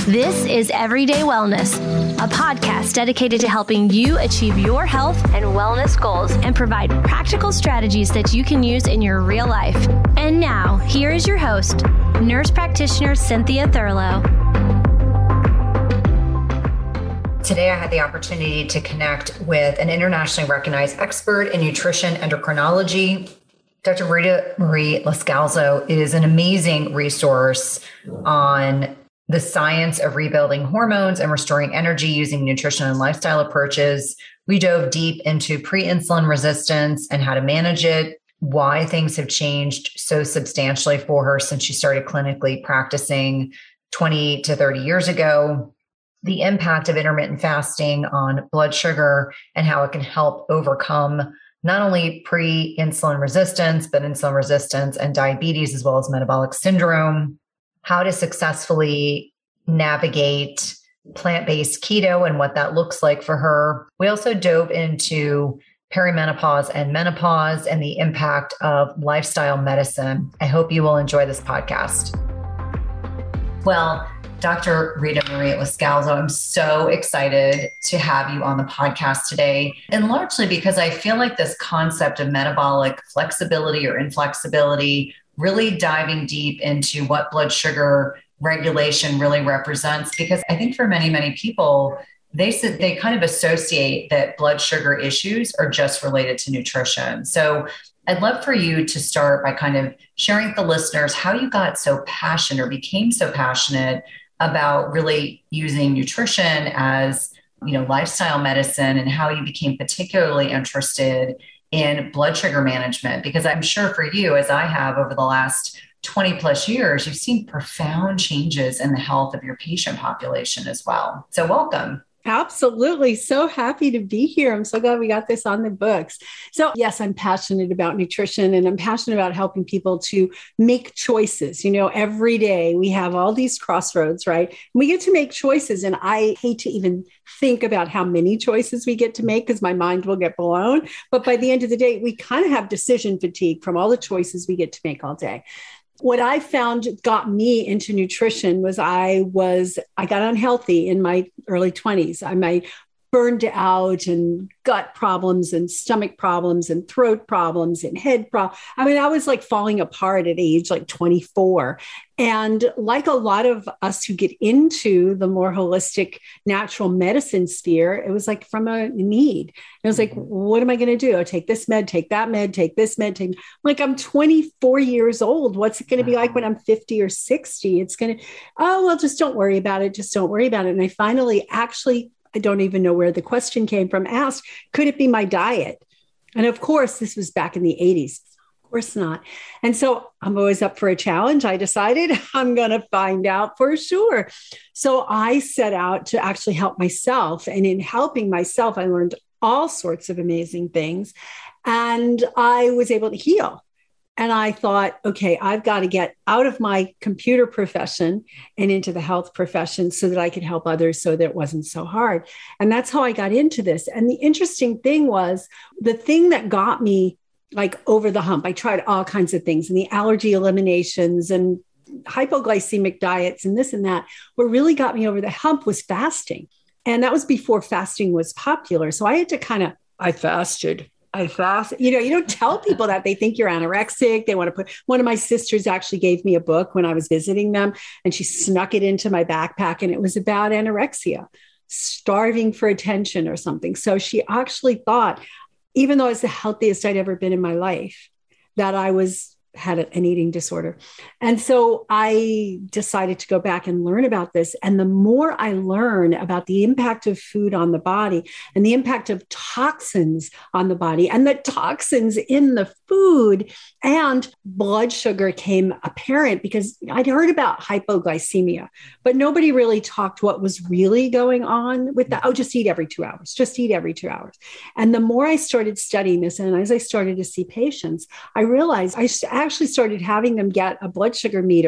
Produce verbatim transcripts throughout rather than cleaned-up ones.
This is Everyday Wellness, a podcast dedicated to helping you achieve your health and wellness goals and provide practical strategies that you can use in your real life. And now, here is your host, nurse practitioner Cynthia Thurlow. Today, I had the opportunity to connect with an internationally recognized expert in nutrition endocrinology. Doctor Rita Marie Loscalzo is an amazing resource on the science of rebuilding hormones and restoring energy using nutrition and lifestyle approaches. We dove deep into pre-insulin resistance and how to manage it, why things have changed so substantially for her since she started clinically practicing twenty to thirty years ago, the impact of intermittent fasting on blood sugar and how it can help overcome not only pre-insulin resistance, but insulin resistance and diabetes, as well as metabolic syndrome, how to successfully navigate plant-based keto and what that looks like for her. We also dove into perimenopause and menopause and the impact of lifestyle medicine. I hope you will enjoy this podcast. Well, Doctor Rita Marie Loscalzo, I'm so excited to have you on the podcast today, and largely because I feel like this concept of metabolic flexibility or inflexibility, really diving deep into what blood sugar regulation really represents, because I think for many, many people, they said they kind of associate that blood sugar issues are just related to nutrition. So I'd love for you to start by kind of sharing with the listeners how you got so passionate or became so passionate about really using nutrition as, you know, lifestyle medicine, and how you became particularly interested in blood sugar management. Because I'm sure for you, as I have over the last twenty plus years, you've seen profound changes in the health of your patient population as well. So welcome. Absolutely. So happy to be here. I'm so glad we got this on the books. So yes, I'm passionate about nutrition, and I'm passionate about helping people to make choices. You know, every day we have all these crossroads, right? We get to make choices. And I hate to even think about how many choices we get to make because my mind will get blown. But by the end of the day, we kind of have decision fatigue from all the choices we get to make all day. What I found got me into nutrition was I was, I got unhealthy in my early twenties. I might burned out and gut problems and stomach problems and throat problems and head problems. I mean, I was like falling apart at age like twenty-four. And like a lot of us who get into the more holistic natural medicine sphere, it was like from a need. And I was like, what am I going to do? I take this med, take that med, take this med, take, like I'm twenty-four years old. What's it going to be like when I'm fifty or sixty? It's going to, oh, well, just don't worry about it. Just don't worry about it. And I finally actually, I don't even know where the question came from, asked, could it be my diet? And of course, this was back in the eighties. Of course not. And so I'm always up for a challenge. I decided I'm going to find out for sure. So I set out to actually help myself. And in helping myself, I learned all sorts of amazing things. And I was able to heal. And I thought, okay, I've got to get out of my computer profession and into the health profession so that I could help others so that it wasn't so hard. And that's how I got into this. And the interesting thing was the thing that got me like over the hump. I tried all kinds of things, and the allergy eliminations and hypoglycemic diets and this and that. What really got me over the hump was fasting. And that was before fasting was popular. So I had to kind of, I fasted. I fast. You know, you don't tell people that. They think you're anorexic. They want to put, one of my sisters actually gave me a book when I was visiting them, and she snuck it into my backpack, and it was about anorexia, starving for attention or something. So she actually thought, even though I was the healthiest I'd ever been in my life, that I was had an eating disorder. And so I decided to go back and learn about this. And the more I learn about the impact of food on the body and the impact of toxins on the body and the toxins in the food and blood sugar came apparent, because I'd heard about hypoglycemia, but nobody really talked what was really going on with that. Oh, just eat every two hours, just eat every two hours. And the more I started studying this, and as I started to see patients, I realized I actually started having them get a blood sugar meter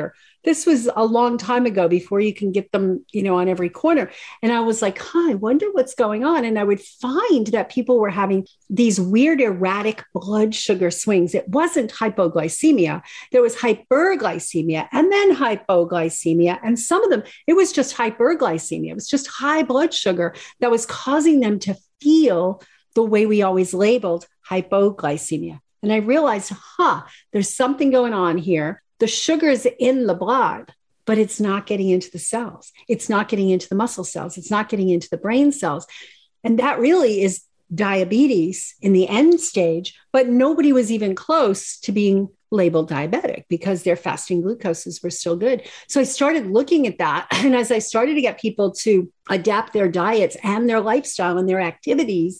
This was a long time ago before you can get them, you know, on every corner. And I was like, huh, I wonder what's going on. And I would find that people were having these weird, erratic blood sugar swings. It wasn't hypoglycemia. There was hyperglycemia and then hypoglycemia. And some of them, it was just hyperglycemia. It was just high blood sugar that was causing them to feel the way we always labeled hypoglycemia. And I realized, huh, there's something going on here. The sugar is in the blood, but it's not getting into the cells. It's not getting into the muscle cells. It's not getting into the brain cells. And that really is diabetes in the end stage, but nobody was even close to being labeled diabetic because their fasting glucoses were still good. So I started looking at that. And as I started to get people to adapt their diets and their lifestyle and their activities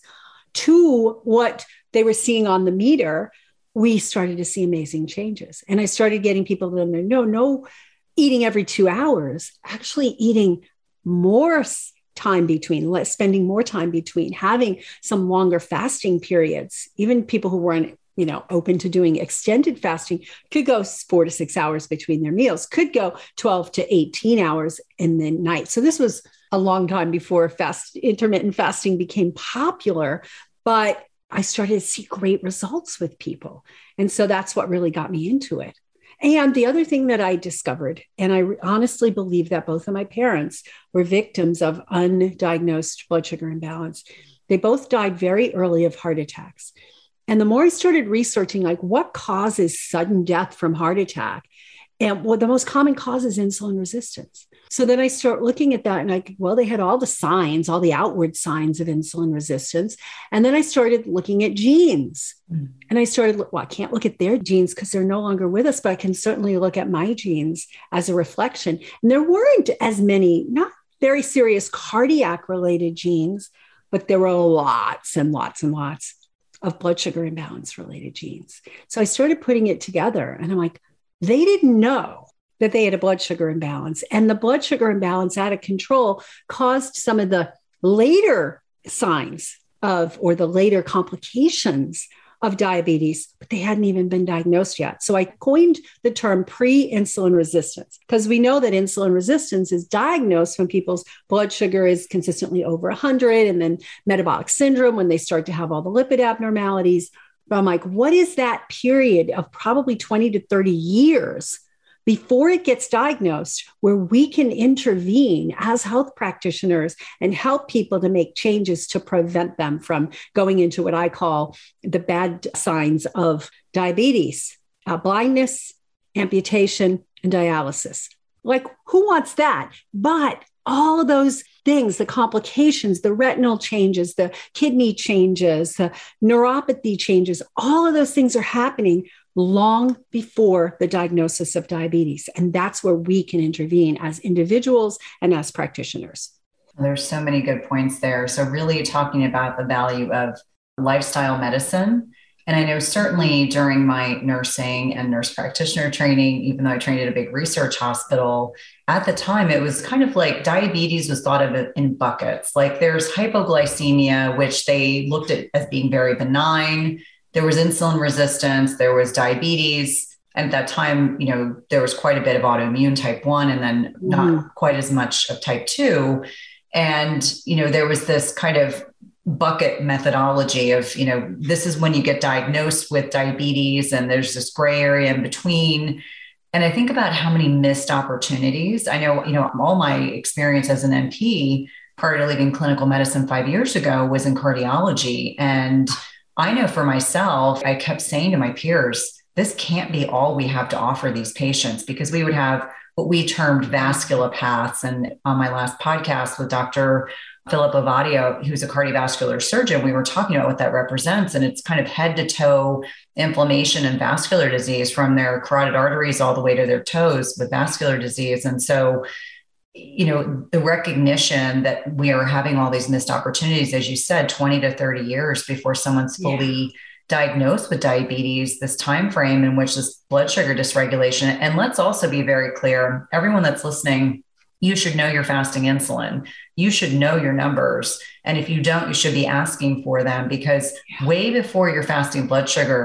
to what they were seeing on the meter, we started to see amazing changes. And I started getting people to know, no, no eating every two hours, actually eating more time between, less, spending more time between, having some longer fasting periods. Even people who weren't, you know, open to doing extended fasting could go four to six hours between their meals, could go twelve to eighteen hours in the night. So this was a long time before fast intermittent fasting became popular, but I started to see great results with people. And so that's what really got me into it. And the other thing that I discovered, and I honestly believe that both of my parents were victims of undiagnosed blood sugar imbalance. They both died very early of heart attacks. And the more I started researching, like what causes sudden death from heart attack, and well, the most common cause is insulin resistance. So then I start looking at that and I, well, they had all the signs, all the outward signs of insulin resistance. And then I started looking at genes mm. and I started, well, I can't look at their genes because they're no longer with us, but I can certainly look at my genes as a reflection. And there weren't as many, not very serious cardiac related genes, but there were lots and lots and lots of blood sugar imbalance related genes. So I started putting it together and I'm like, they didn't know that they had a blood sugar imbalance. And the blood sugar imbalance out of control caused some of the later signs of, or the later complications of diabetes, but they hadn't even been diagnosed yet. So I coined the term pre-insulin resistance because we know that insulin resistance is diagnosed when people's blood sugar is consistently over one hundred, and then metabolic syndrome when they start to have all the lipid abnormalities. But I'm like, what is that period of probably twenty to thirty years before it gets diagnosed, where we can intervene as health practitioners and help people to make changes to prevent them from going into what I call the bad signs of diabetes, uh, blindness, amputation, and dialysis. Like, who wants that? But all of those things, the complications, the retinal changes, the kidney changes, the neuropathy changes, all of those things are happening long before the diagnosis of diabetes. And that's where we can intervene as individuals and as practitioners. There's so many good points there. So really talking about the value of lifestyle medicine. And I know certainly during my nursing and nurse practitioner training, even though I trained at a big research hospital, at the time, it was kind of like diabetes was thought of in buckets. Like there's hypoglycemia, which they looked at as being very benign. There was insulin resistance, there was diabetes. And at that time, you know, there was quite a bit of autoimmune type one and then not mm. quite as much of type two. And, you know, there was this kind of bucket methodology of, you know, this is when you get diagnosed with diabetes and there's this gray area in between. And I think about how many missed opportunities. I know, you know, all my experience as an N P prior to leaving clinical medicine five years ago was in cardiology. And I know for myself, I kept saying to my peers, this can't be all we have to offer these patients, because we would have what we termed vasculopaths. And on my last podcast with Doctor Philip Ovadio, who's a cardiovascular surgeon, we were talking about what that represents. And it's kind of head to toe inflammation and vascular disease from their carotid arteries all the way to their toes with vascular disease. And so, you know, the recognition that we are having all these missed opportunities, as you said, twenty to thirty years before someone's fully yeah. diagnosed with diabetes, this time frame in which this blood sugar dysregulation. And let's also be very clear, everyone that's listening, you should know your fasting insulin. You should know your numbers. And if you don't, you should be asking for them, because way before your fasting blood sugar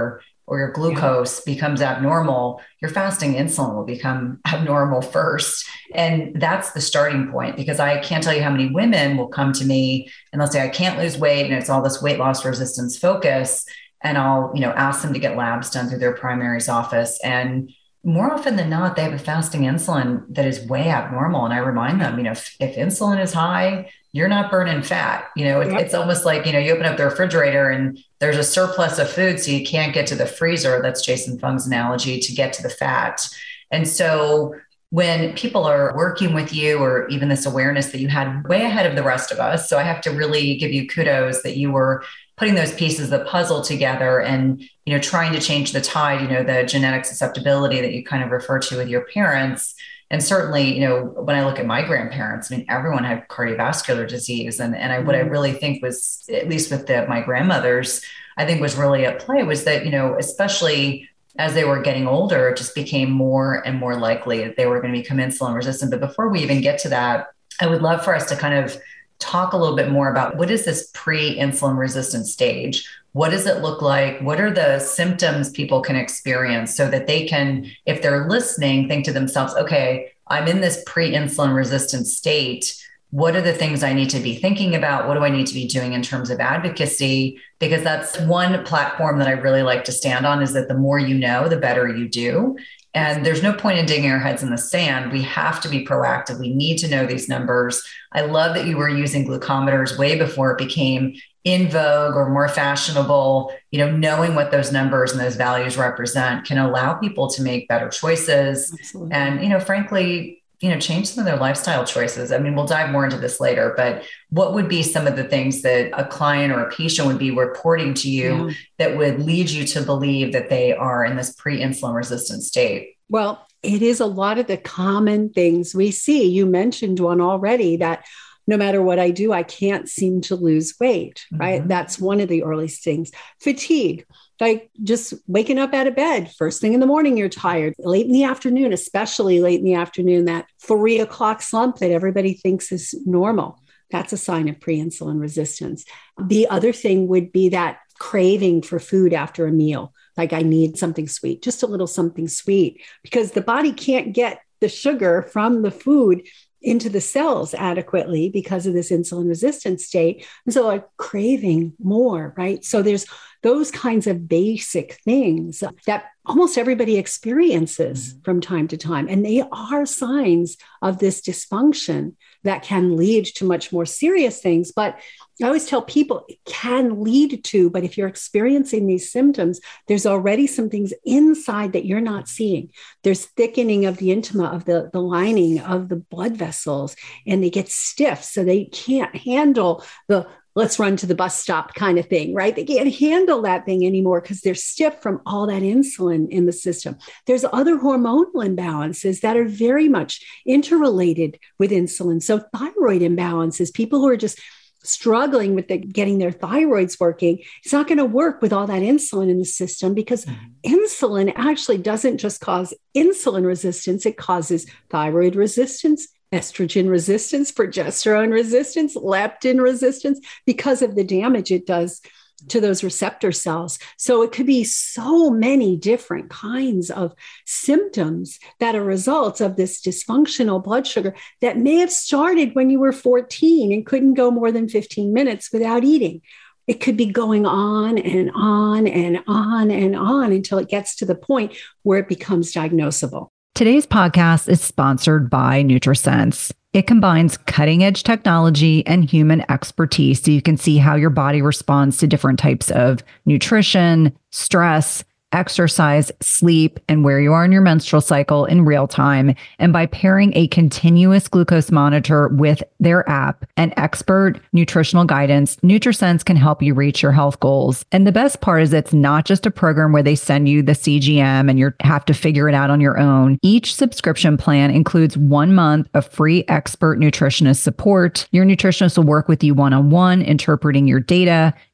or your glucose yeah. becomes abnormal, your fasting insulin will become abnormal first. And that's the starting point, because I can't tell you how many women will come to me and they'll say, I can't lose weight. And it's all this weight loss resistance focus. And I'll, you know, ask them to get labs done through their primary's office. And more often than not, they have a fasting insulin that is way abnormal. And I remind them, you know, if, if insulin is high, you're not burning fat. You know, it, yep. it's almost like, you know, you open up the refrigerator and there's a surplus of food, so you can't get to the freezer. That's Jason Fung's analogy, to get to the fat. And so when people are working with you, or even this awareness that you had way ahead of the rest of us, so I have to really give you kudos that you were putting those pieces of the puzzle together and, you know, trying to change the tide, you know, the genetic susceptibility that you kind of refer to with your parents. And certainly, you know, when I look at my grandparents, I mean, everyone had cardiovascular disease. And, and I, what I really think was, at least with the, my grandmothers, I think was really at play was that, you know, especially as they were getting older, it just became more and more likely that they were going to become insulin resistant. But before we even get to that, I would love for us to kind of talk a little bit more about what is this pre-insulin resistant stage? What does it look like? What are the symptoms people can experience so that they can, if they're listening, think to themselves, okay, I'm in this pre-insulin resistant state. What are the things I need to be thinking about? What do I need to be doing in terms of advocacy? Because that's one platform that I really like to stand on, is that the more you know, the better you do. And there's no point in digging our heads in the sand. We have to be proactive. We need to know these numbers. I love that you were using glucometers way before it became in vogue or more fashionable. You know, knowing what those numbers and those values represent can allow people to make better choices. Absolutely. And, you know, frankly, you know, change some of their lifestyle choices. I mean, we'll dive more into this later, but what would be some of the things that a client or a patient would be reporting to you yeah. that would lead you to believe that they are in this pre-insulin resistant state? Well, it is a lot of the common things we see. You mentioned one already, that no matter what I do, I can't seem to lose weight, right? Mm-hmm. That's one of the early things. Fatigue. Like just waking up out of bed, first thing in the morning, you're tired. Late in the afternoon, especially late in the afternoon, that three o'clock slump that everybody thinks is normal. That's a sign of pre-insulin resistance. The other thing would be that craving for food after a meal. Like I need something sweet, just a little something sweet, because the body can't get the sugar from the food into the cells adequately because of this insulin resistant state. And so like craving more, right? So there's those kinds of basic things that almost everybody experiences mm-hmm. from time to time. And they are signs of this dysfunction that can lead to much more serious things. But I always tell people it can lead to, but if you're experiencing these symptoms, there's already some things inside that you're not seeing. There's thickening of the intima, of the, the lining of the blood vessels, and they get stiff. So they can't handle the let's run to the bus stop kind of thing, right? They can't handle that thing anymore because they're stiff from all that insulin in the system. There's other hormonal imbalances that are very much interrelated with insulin. So thyroid imbalances, people who are just struggling with the, getting their thyroids working, it's not going to work with all that insulin in the system, because mm-hmm. insulin actually doesn't just cause insulin resistance, it causes thyroid resistance, estrogen resistance, progesterone resistance, leptin resistance, because of the damage it does to those receptor cells. So it could be so many different kinds of symptoms that are results of this dysfunctional blood sugar that may have started when you were fourteen and couldn't go more than fifteen minutes without eating. It could be going on and on and on and on until it gets to the point where it becomes diagnosable. Today's podcast is sponsored by NutriSense. It combines cutting-edge technology and human expertise so you can see how your body responds to different types of nutrition, stress, exercise, sleep, and where you are in your menstrual cycle in real time. And by pairing a continuous glucose monitor with their app and expert nutritional guidance, NutriSense can help you reach your health goals. And the best part is it's not just a program where they send you the C G M and you have to figure it out on your own. Each subscription plan includes one month of free expert nutritionist support. Your nutritionist will work with you one-on-one, interpreting your data,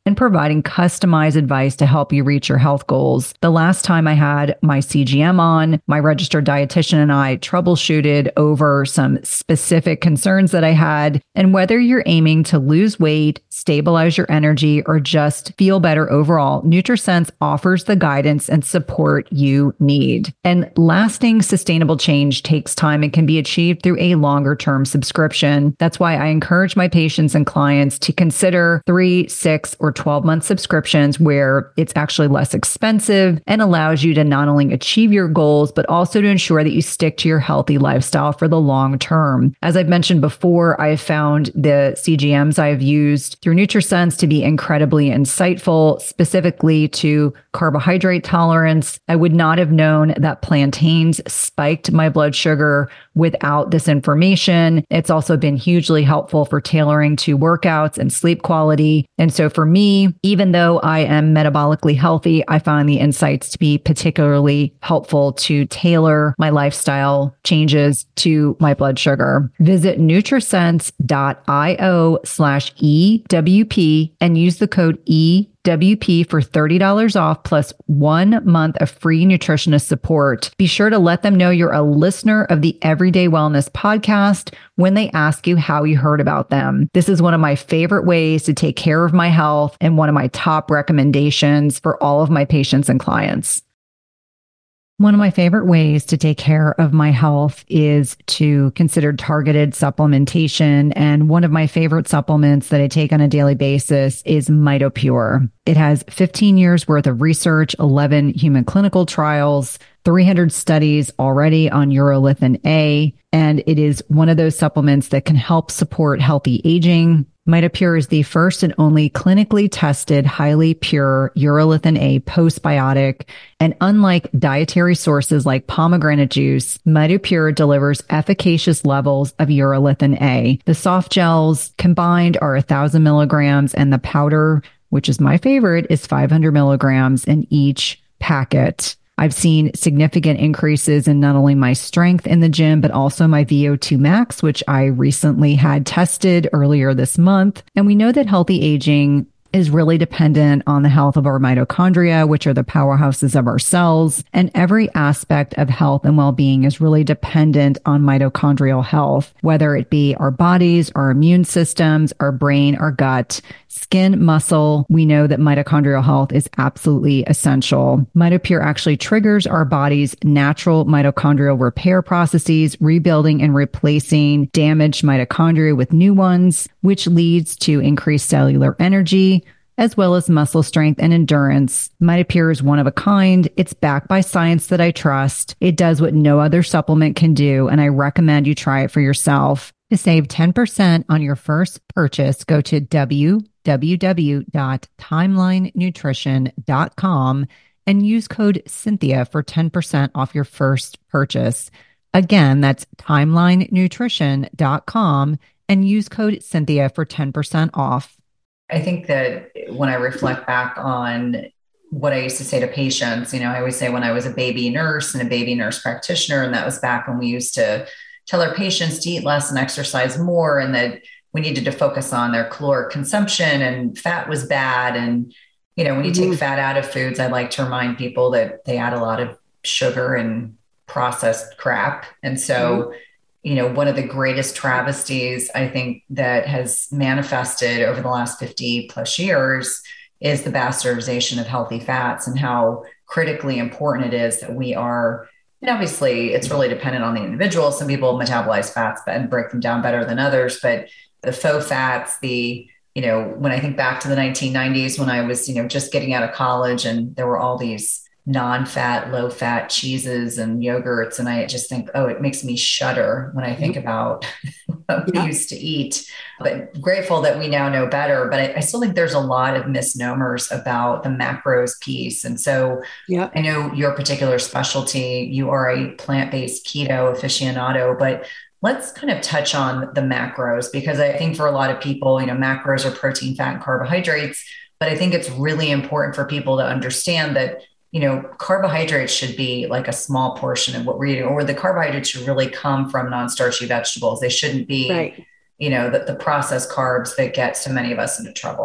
and providing customized advice to help you reach your health goals. The last time I had my C G M on, my registered dietitian and I troubleshooted over some specific concerns that I had. And whether you're aiming to lose weight, stabilize your energy, or just feel better overall, NutriSense offers the guidance and support you need. And lasting sustainable change takes time and can be achieved through a longer term subscription. That's why I encourage my patients and clients to consider three, six, or twelve month subscriptions where it's actually less expensive and allows you to not only achieve your goals, but also to ensure that you stick to your healthy lifestyle for the long term. As I've mentioned before, I have found the C G Ms I've used through NutriSense to be incredibly insightful, specifically to carbohydrate tolerance. I would not have known that plantains spiked my blood sugar without this information. It's also been hugely helpful for tailoring to workouts and sleep quality. And so for me, even though I am metabolically healthy, I find the insights to be particularly helpful to tailor my lifestyle changes to my blood sugar. Visit nutrisense.io slash EWP and use the code E W P for thirty dollars off plus one month of free nutritionist support. Be sure to let them know you're a listener of the Everyday Wellness podcast when they ask you how you heard about them. This is one of my favorite ways to take care of my health and one of my top recommendations for all of my patients and clients. One of my favorite ways to take care of my health is to consider targeted supplementation. And one of my favorite supplements that I take on a daily basis is MitoPure. It has fifteen years worth of research, eleven human clinical trials, three hundred studies already on urolithin A. And it is one of those supplements that can help support healthy aging. MitoPure is the first and only clinically tested, highly pure urolithin A postbiotic. And unlike dietary sources like pomegranate juice, MitoPure delivers efficacious levels of urolithin A. The soft gels combined are one thousand milligrams, and the powder, which is my favorite, is five hundred milligrams in each packet. I've seen significant increases in not only my strength in the gym, but also my V O two max, which I recently had tested earlier this month. And we know that healthy aging is really dependent on the health of our mitochondria, which are the powerhouses of our cells. And every aspect of health and well-being is really dependent on mitochondrial health, whether it be our bodies, our immune systems, our brain, our gut, skin, muscle. We know that mitochondrial health is absolutely essential. MitoPure actually triggers our body's natural mitochondrial repair processes, rebuilding and replacing damaged mitochondria with new ones, which leads to increased cellular energy, as well as muscle strength and endurance. MitoPure is one of a kind. It's backed by science that I trust. It does what no other supplement can do, and I recommend you try it for yourself. To save ten percent on your first purchase, go to w w w dot timeline nutrition dot com and use code Cynthia for ten percent off your first purchase. Again, that's timeline nutrition dot com and use code Cynthia for ten percent off. I think that when I reflect back on what I used to say to patients, you know, I always say when I was a baby nurse and a baby nurse practitioner, and that was back when we used to tell our patients to eat less and exercise more, and that we needed to focus on their caloric consumption and fat was bad. And, you know, when you mm-hmm. take fat out of foods, I like to remind people that they add a lot of sugar and processed crap. And so, mm-hmm. you know, one of the greatest travesties I think that has manifested over the last fifty plus years is the bastardization of healthy fats, and how critically important it is that we are, and obviously it's really dependent on the individual. Some people metabolize fats and break them down better than others, but the faux fats, the, you know, when I think back to the nineteen nineties, when I was, you know, just getting out of college and there were all these non-fat, low-fat cheeses and yogurts. And I just think, oh, it makes me shudder when I think about what yeah. we used to eat. But grateful that we now know better. But I, I still think there's a lot of misnomers about the macros piece. And so yeah. I know your particular specialty, you are a plant-based keto aficionado, but let's kind of touch on the macros, because I think for a lot of people, you know, macros are protein, fat, and carbohydrates. But I think it's really important for people to understand that, you know, carbohydrates should be like a small portion of what we're eating, or the carbohydrates should really come from non-starchy vegetables. They shouldn't be, right. you know, the, the processed carbs that get so many of us into trouble.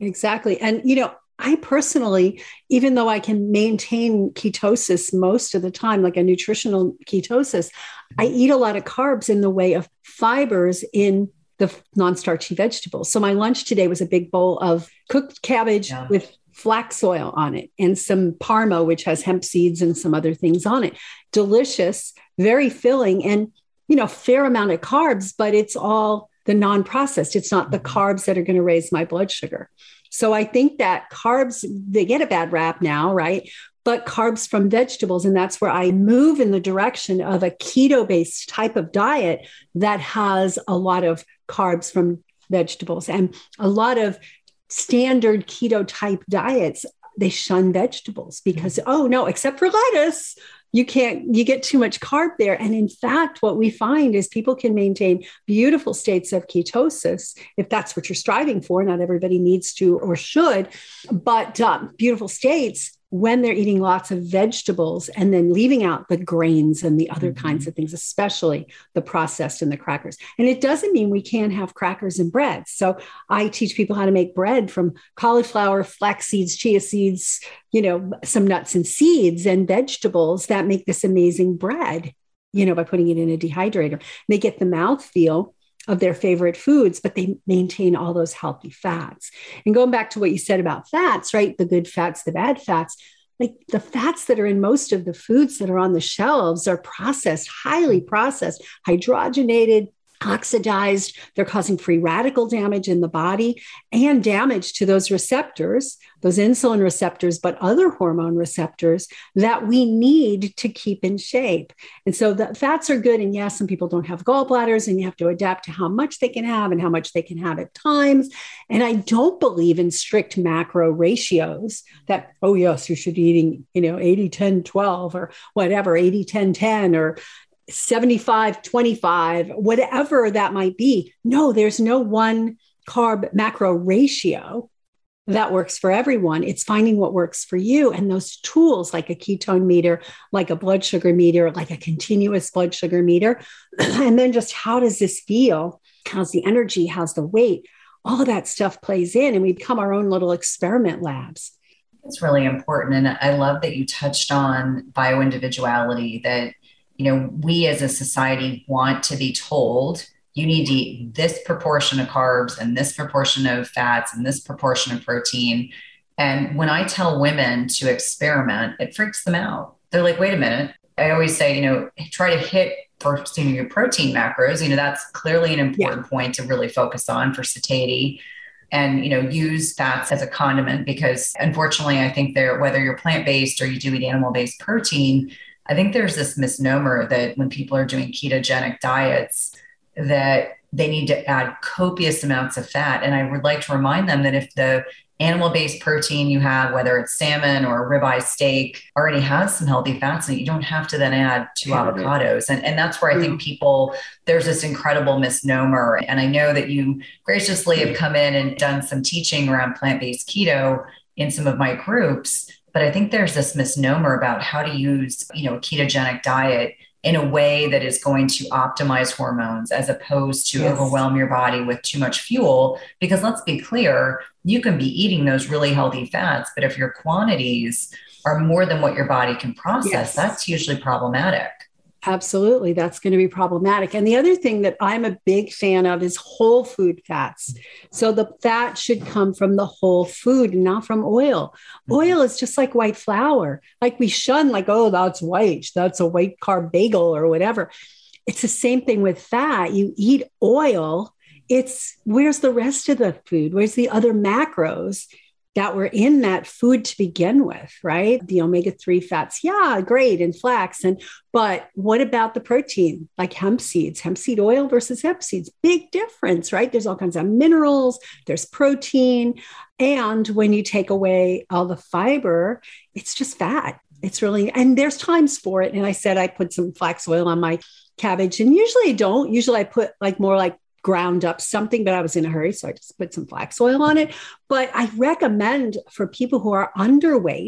Exactly. And, you know, I personally, even though I can maintain ketosis most of the time, like a nutritional ketosis, I eat a lot of carbs in the way of fibers in the non-starchy vegetables. So my lunch today was a big bowl of cooked cabbage yeah. with flax oil on it and some parmo, which has hemp seeds and some other things on it. Delicious, very filling, and, you know, fair amount of carbs, but it's all the non-processed. It's not the carbs that are going to raise my blood sugar. So I think that carbs, they get a bad rap now, right? But carbs from vegetables, and that's where I move in the direction of a keto-based type of diet that has a lot of carbs from vegetables. And a lot of standard keto type diets, they shun vegetables because, oh no, except for lettuce, you can't, you get too much carb there. And in fact, what we find is people can maintain beautiful states of ketosis if that's what you're striving for. Not everybody needs to or should, but um, beautiful states when they're eating lots of vegetables and then leaving out the grains and the other mm-hmm. kinds of things, especially the processed and the crackers. And it doesn't mean we can't have crackers and bread. So I teach people how to make bread from cauliflower, flax seeds, chia seeds, you know, some nuts and seeds and vegetables that make this amazing bread, you know, by putting it in a dehydrator. They get the mouthfeel of their favorite foods, but they maintain all those healthy fats. And going back to what you said about fats, right? The good fats, the bad fats, like the fats that are in most of the foods that are on the shelves are processed, highly processed, hydrogenated, oxidized. They're causing free radical damage in the body and damage to those receptors, those insulin receptors, but other hormone receptors that we need to keep in shape. And so the fats are good. And yes, some people don't have gallbladders and you have to adapt to how much they can have and how much they can have at times. And I don't believe in strict macro ratios that, oh yes, you should be eating, you know, eighty, ten, twelve or whatever, eighty, ten, ten, or seventy-five, twenty-five, whatever that might be. No, there's no one carb macro ratio that works for everyone. It's finding what works for you. And those tools like a ketone meter, like a blood sugar meter, like a continuous blood sugar meter. And then just how does this feel? How's the energy? How's the weight? All of that stuff plays in and we become our own little experiment labs. It's really important. And I love that you touched on bioindividuality, that you know, we as a society want to be told you need to eat this proportion of carbs and this proportion of fats and this proportion of protein. And when I tell women to experiment, it freaks them out. They're like, wait a minute. I always say, you know, try to hit first, you know, your protein macros. You know, that's clearly an important yeah. point to really focus on for satiety. And, you know, use fats as a condiment because unfortunately, I think there, whether you're plant-based or you do eat animal-based protein, I think there's this misnomer that when people are doing ketogenic diets, that they need to add copious amounts of fat. And I would like to remind them that if the animal-based protein you have, whether it's salmon or ribeye steak, already has some healthy fats in it, you don't have to then add two avocados. And, and that's where I think people, there's this incredible misnomer. And I know that you graciously have come in and done some teaching around plant-based keto in some of my groups. But I think there's this misnomer about how to use, you know, a ketogenic diet in a way that is going to optimize hormones as opposed to yes. overwhelm your body with too much fuel. Because let's be clear, you can be eating those really healthy fats, but if your quantities are more than what your body can process, yes. that's usually problematic. Absolutely. That's going to be problematic. And the other thing that I'm a big fan of is whole food fats. So the fat should come from the whole food and not from oil. Oil is just like white flour. Like we shun like, oh, that's white. That's a white carb bagel or whatever. It's the same thing with fat. You eat oil. It's where's the rest of the food? Where's the other macros that were in that food to begin with, right? The omega three fats, yeah, great, and flax. And but what about the protein, like hemp seeds, hemp seed oil versus hemp seeds? Big difference, right? There's all kinds of minerals, there's protein. And when you take away all the fiber, it's just fat. It's really, and there's times for it. And I said I put some flax oil on my cabbage, and usually I don't. Usually I put like more like ground up something, but I was in a hurry. So I just put some flax oil on it. But I recommend for people who are underweight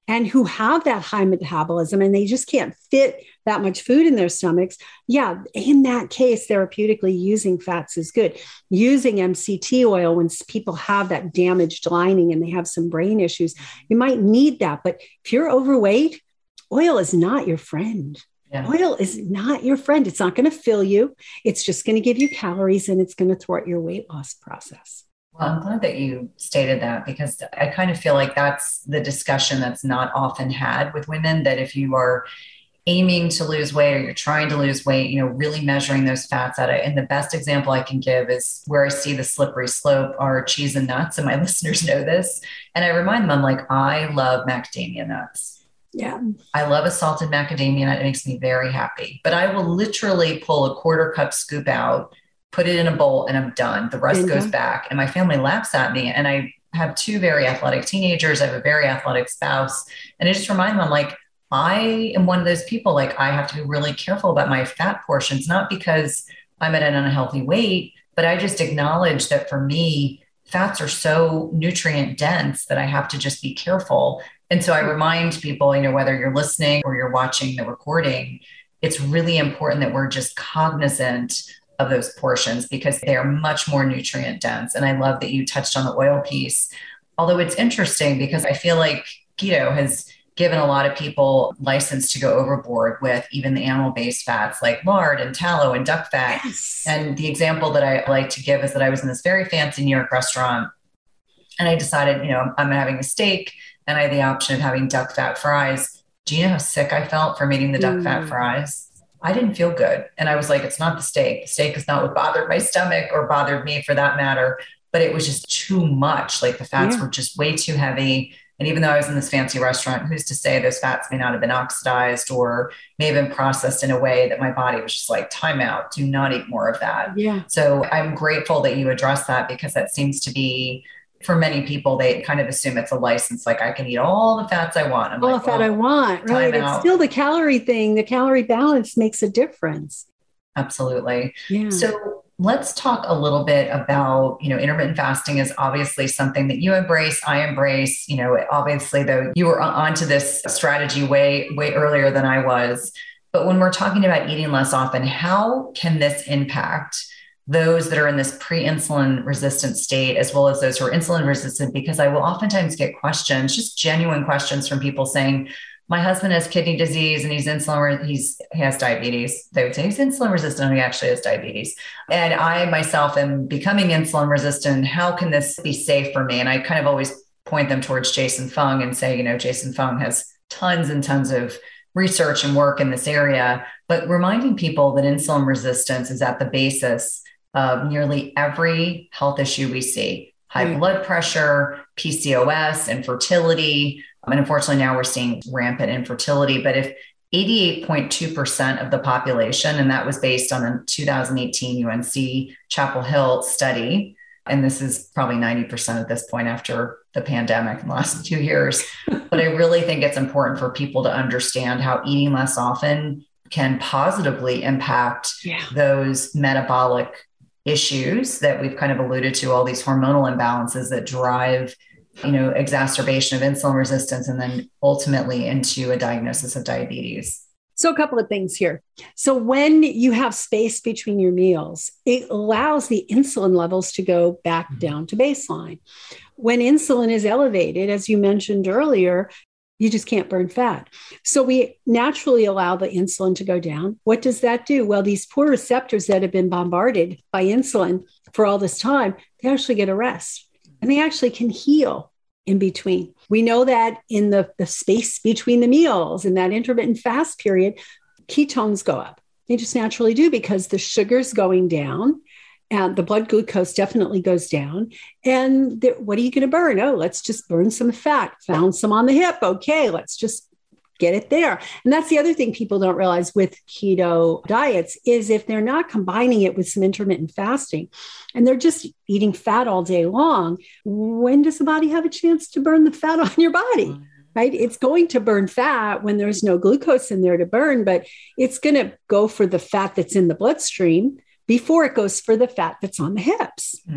and who have that high metabolism and they just can't fit that much food in their stomachs, yeah, in that case, therapeutically using fats is good. Using M C T oil when people have that damaged lining and they have some brain issues, you might need that. But if you're overweight, oil is not your friend. Yeah. Oil is not your friend. It's not going to fill you. It's just going to give you calories and it's going to thwart your weight loss process. Well, I'm glad that you stated that, because I kind of feel like that's the discussion that's not often had with women, that if you are aiming to lose weight or you're trying to lose weight, you know, really measuring those fats out. And the best example I can give is where I see the slippery slope are cheese and nuts. And my listeners know this. And I remind them, I'm like, I love macadamia nuts. Yeah. I love a salted macadamia nut. It makes me very happy. But I will literally pull a quarter cup scoop out, put it in a bowl, and I'm done. The rest goes back. And my family laughs at me. And I have two very athletic teenagers. I have a very athletic spouse. And I just remind them, I'm like, I am one of those people, like I have to be really careful about my fat portions, not because I'm at an unhealthy weight, but I just acknowledge that for me, fats are so nutrient dense that I have to just be careful. And so I remind people, you know, whether you're listening or you're watching the recording, it's really important that we're just cognizant of those portions because they are much more nutrient dense. And I love that you touched on the oil piece, although it's interesting because I feel like keto has given a lot of people license to go overboard with even the animal-based fats like lard and tallow and duck fat. Yes. And the example that I like to give is that I was in this very fancy New York restaurant and I decided, you know, I'm having a steak and I had the option of having duck fat fries. Do you know how sick I felt from eating the duck mm. fat fries? I didn't feel good. And I was like, it's not the steak. The steak is not what bothered my stomach or bothered me for that matter, but it was just too much. Like the fats yeah. were just way too heavy. And even though I was in this fancy restaurant, who's to say those fats may not have been oxidized or may have been processed in a way that my body was just like, time out, do not eat more of that. Yeah. So I'm grateful that you address that because that seems to be, for many people, they kind of assume it's a license. Like I can eat all the fats I want. I'm all like, the fat well, I want, right? It's out. Still the calorie thing. The calorie balance makes a difference. Absolutely. Yeah. So let's talk a little bit about, you know, intermittent fasting is obviously something that you embrace, I embrace, you know, obviously though you were onto this strategy way, way earlier than I was. But when we're talking about eating less often, how can this impact those that are in this pre-insulin resistant state, as well as those who are insulin resistant? Because I will oftentimes get questions, just genuine questions from people saying, my husband has kidney disease and he's insulin, he's, he has diabetes. They would say he's insulin resistant and he actually has diabetes. And I myself am becoming insulin resistant. How can this be safe for me? And I kind of always point them towards Jason Fung and say, you know, Jason Fung has tons and tons of research and work in this area, but reminding people that insulin resistance is at the basis of nearly every health issue we see: high mm. blood pressure, P C O S, infertility. And unfortunately, now we're seeing rampant infertility. But if eighty-eight point two percent of the population, and that was based on the two thousand eighteen U N C Chapel Hill study, and this is probably ninety percent at this point after the pandemic in the last two years. But I really think it's important for people to understand how eating less often can positively impact yeah. those metabolic issues that we've kind of alluded to, all these hormonal imbalances that drive, you know, exacerbation of insulin resistance and then ultimately into a diagnosis of diabetes. So a couple of things here. So when you have space between your meals, it allows the insulin levels to go back mm-hmm. down to baseline. When insulin is elevated, as you mentioned earlier, you just can't burn fat. So we naturally allow the insulin to go down. What does that do? Well, these poor receptors that have been bombarded by insulin for all this time, they actually get a rest and they actually can heal in between. We know that in the, the space between the meals, in that intermittent fast period, ketones go up. They just naturally do because the sugar's going down. And the blood glucose definitely goes down. And there, what are you going to burn? Oh, let's just burn some fat. Found some on the hip. Okay, let's just get it there. And that's the other thing people don't realize with keto diets is if they're not combining it with some intermittent fasting and they're just eating fat all day long, when does the body have a chance to burn the fat on your body? Right? It's going to burn fat when there's no glucose in there to burn, but it's going to go for the fat that's in the bloodstream before it goes for the fat that's on the hips, mm-hmm.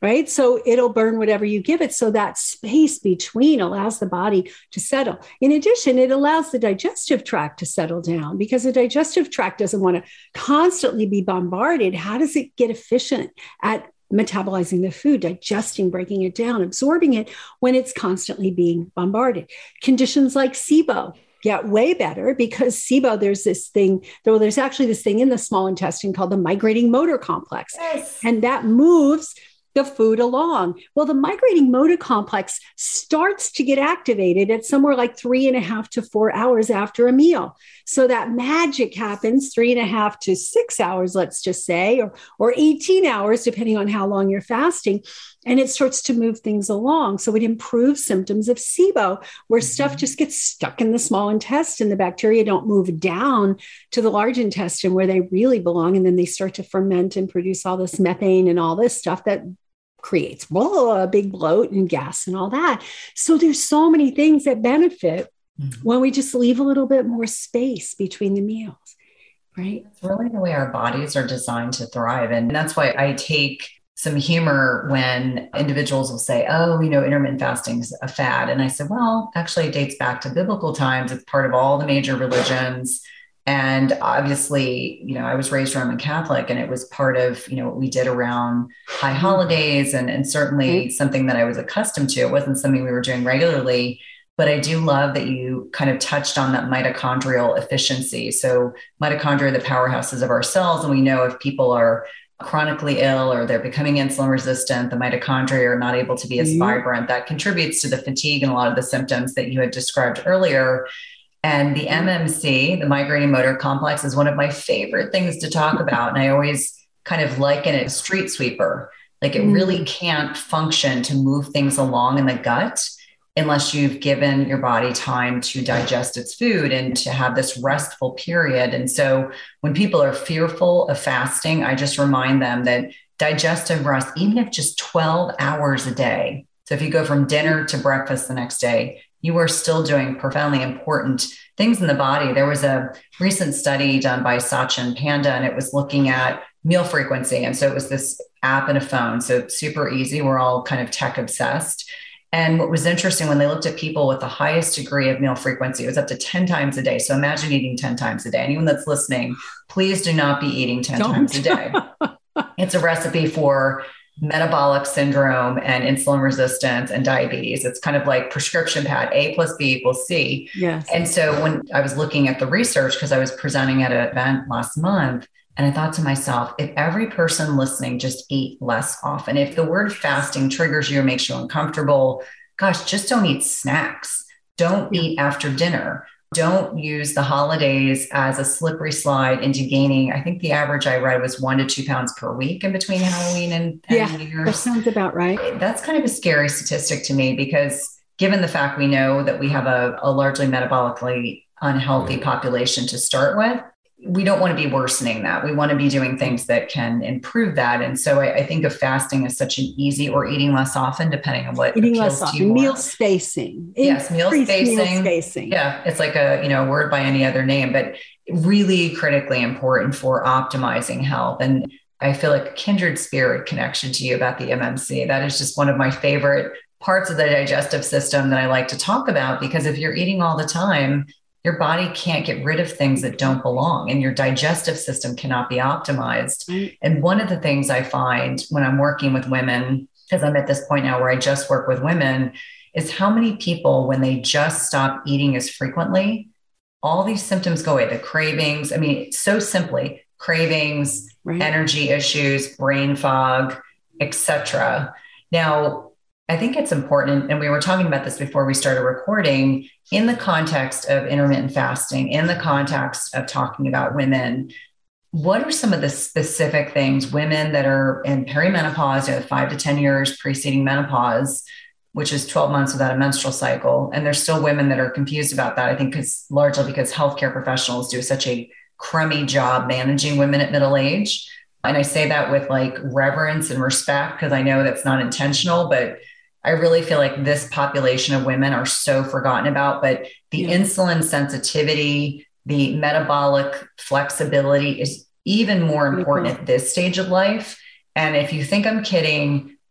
right? So it'll burn whatever you give it. So that space between allows the body to settle. In addition, it allows the digestive tract to settle down because the digestive tract doesn't want to constantly be bombarded. How does it get efficient at metabolizing the food, digesting, breaking it down, absorbing it when it's constantly being bombarded? Conditions like SIBO get way better because SIBO, there's this thing, though there's actually this thing in the small intestine called the migrating motor complex. Yes. And that moves the food along. Well, the migrating motor complex starts to get activated at somewhere like three and a half to four hours after a meal. So that magic happens three and a half to six hours, let's just say, or, or eighteen hours, depending on how long you're fasting. And it starts to move things along. So it improves symptoms of SIBO, where mm-hmm. stuff just gets stuck in the small intestine. The bacteria don't move down to the large intestine where they really belong. And then they start to ferment and produce all this methane and all this stuff that creates blah, a big bloat and gas and all that. So there's so many things that benefit mm-hmm. when we just leave a little bit more space between the meals, right? It's really the way our bodies are designed to thrive. And that's why I take some humor when individuals will say, oh, you know, intermittent fasting is a fad. And I said, well, actually it dates back to biblical times. It's part of all the major religions. And obviously, you know, I was raised Roman Catholic, and it was part of, you know, what we did around high holidays, and, and certainly something that I was accustomed to. It wasn't something we were doing regularly, but I do love that you kind of touched on that mitochondrial efficiency. So mitochondria are the powerhouses of our cells. And we know if people are chronically ill or they're becoming insulin resistant, the mitochondria are not able to be as mm-hmm. vibrant. That contributes to the fatigue and a lot of the symptoms that you had described earlier. And the M M C, the migrating motor complex, is one of my favorite things to talk about. And I always kind of liken it to street sweeper. Like it really can't function to move things along in the gut unless you've given your body time to digest its food and to have this restful period. And so when people are fearful of fasting, I just remind them that digestive rest, even if just twelve hours a day. So if you go from dinner to breakfast the next day, you are still doing profoundly important things in the body. There was a recent study done by Sachin Panda, and it was looking at meal frequency. And so it was this app and a phone. So super easy. We're all kind of tech obsessed. And what was interesting when they looked at people with the highest degree of meal frequency, it was up to ten times a day. So imagine eating ten times a day. Anyone that's listening, please do not be eating ten Don't. times a day. It's a recipe for metabolic syndrome and insulin resistance and diabetes. It's kind of like prescription pad, A plus B equals C. Yes. And so when I was looking at the research, because I was presenting at an event last month, and I thought to myself, if every person listening just ate less often, if the word fasting triggers you or makes you uncomfortable, gosh, just don't eat snacks. Don't eat after dinner. Don't use the holidays as a slippery slide into gaining. I think the average I read was one to two pounds per week in between Halloween and, and yeah, New Year's. That sounds about right. That's kind of a scary statistic to me, because given the fact we know that we have a, a largely metabolically unhealthy population to start with, we don't want to be worsening that. We want to be doing things that can improve that. And so I, I think of fasting as such an easy, or eating less often, depending on what eating appeals less to you often. more. Meal spacing. Yes, meal spacing. meal spacing. Yeah, it's like a, you know, word by any other name, but really critically important for optimizing health. And I feel like a kindred spirit connection to you about the M M C. That is just one of my favorite parts of the digestive system that I like to talk about, because if you're eating all the time, your body can't get rid of things that don't belong, and your digestive system cannot be optimized. Mm. And one of the things I find when I'm working with women, because I'm at this point now where I just work with women, is how many people, when they just stop eating as frequently, all these symptoms go away. The cravings, I mean, so simply, cravings, right. energy issues, brain fog, et cetera. Now, I think it's important, and we were talking about this before we started recording, in the context of intermittent fasting, in the context of talking about women, what are some of the specific things women that are in perimenopause, you know, five to ten years preceding menopause, which is twelve months without a menstrual cycle. And there's still women that are confused about that. I think it's largely because healthcare professionals do such a crummy job managing women at middle age. And I say that with like reverence and respect, because I know that's not intentional, but I really feel like this population of women are so forgotten about. But the yeah. insulin sensitivity, the metabolic flexibility is even more important at this stage of life. And if you think I'm kidding,